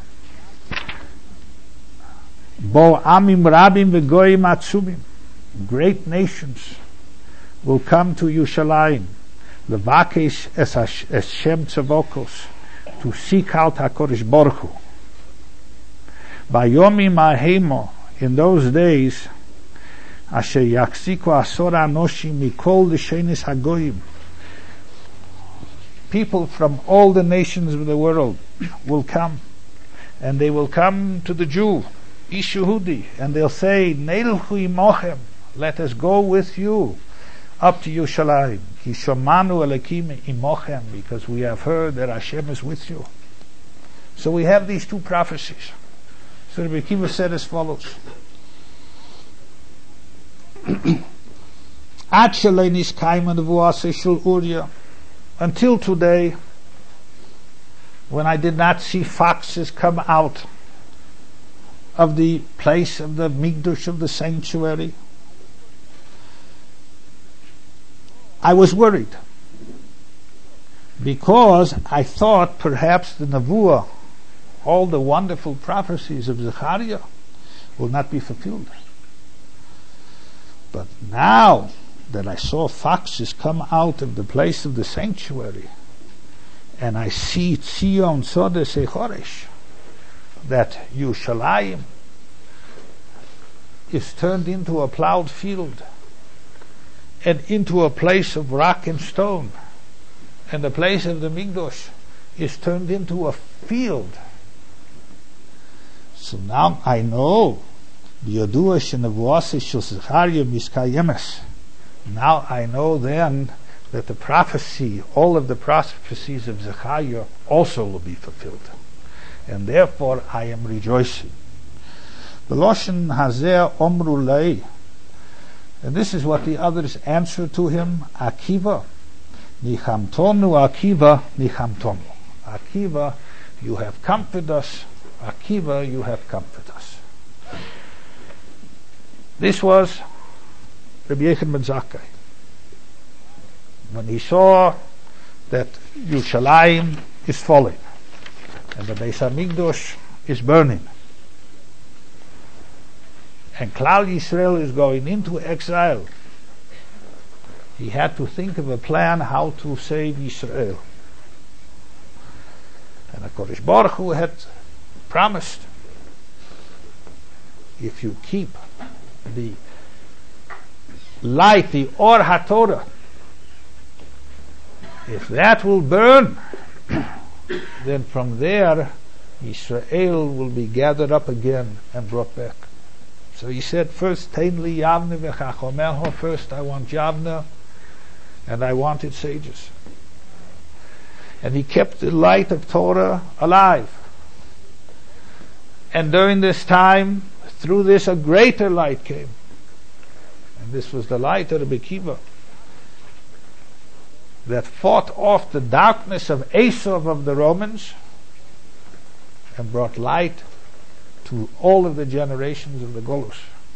Bo Amim Rabim V'Goyim Atzumim. Great nations will come to Yerushalayim. Levakesh es Shem Tzavokos, to seek out HaKodesh Baruch Hu. Bayomim ha'hemo, in those days, asher yaksiku asor anoshim mikol l'shenis hagoyim. People from all the nations of the world will come, and they will come to the Jew, Ish Yehudi, and they'll say, Neilchu imochem, let us go with you. up to Yerushalayim. Ki shomanu Elokim imochem, because we have heard that Hashem is with you. So we have these two prophecies. So Rabbi Akiva said as follows. Until today, when I did not see foxes come out of the place of the Mikdash of the sanctuary, I was worried, because I thought perhaps the Nevuah, all the wonderful prophecies of Zechariah, will not be fulfilled. But now that I saw foxes come out of the place of the sanctuary, and I see Tzion Sodes Echoresh, that Yerushalayim is turned into a plowed field, and into a place of rock and stone, and the place of the Mikdash is turned into a field. So now I know now I know then that the prophecy, all of the prophecies of Zechariah also will be fulfilled, and therefore I am rejoicing. B'loshen hazeh omru lei, and this is what the others answered to him. Akiva, nichamtonu Akiva, nichamtonu. Akiva, you have comforted us. Akiva, you have comforted us. This was Rabbi Yechon ben Zakkai. When he saw that Yerushalayim is falling and the Beis HaMikdash is burning and Klal Yisrael is going into exile, he had to think of a plan how to save Yisrael. And HaKadosh Baruch Hu had promised, if you keep the light, the Or HaTorah, if that will burn, then from there Israel will be gathered up again and brought back. So he said, first Tein li Yavne v'chachomeho, first I want Yavne and I want its sages. And he kept the light of Torah alive. And during this time, through this a greater light came. And this was the light of Rabbi Akiva, that fought off the darkness of Esav of the Romans and brought light to all of the generations of the Golus,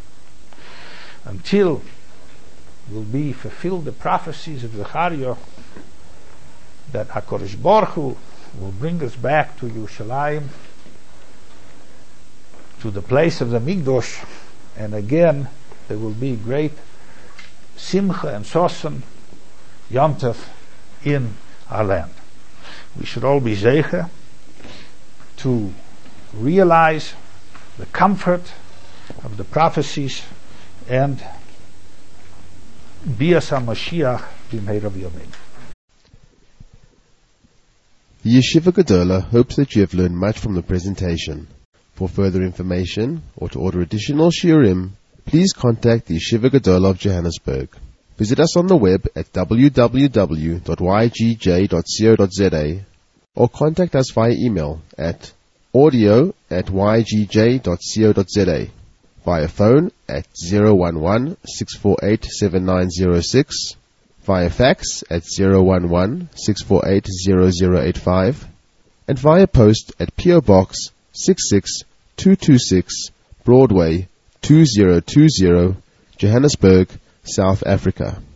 until will be fulfilled the prophecies of Zechariah that HaKadosh Baruch Hu will bring us back to Yerushalayim, to the place of the Mikdash, and again there will be great Simcha and Sosan Yom Tov in our land. We should all be zeicher to realize the comfort of the prophecies and Bias HaMashiach b'meirav yameinu. The Yeshiva Gedola hopes that you have learned much from the presentation. For further information or to order additional shiurim, please contact the Yeshiva Gedola of Johannesburg. Visit us on the web at www.ygj.co.za or contact us via email at audio@ygj.co.za, via phone at 011-648-7906, via fax at 011-648-0085, and via post at P.O. Box 66226, Broadway 2020, Johannesburg, South Africa.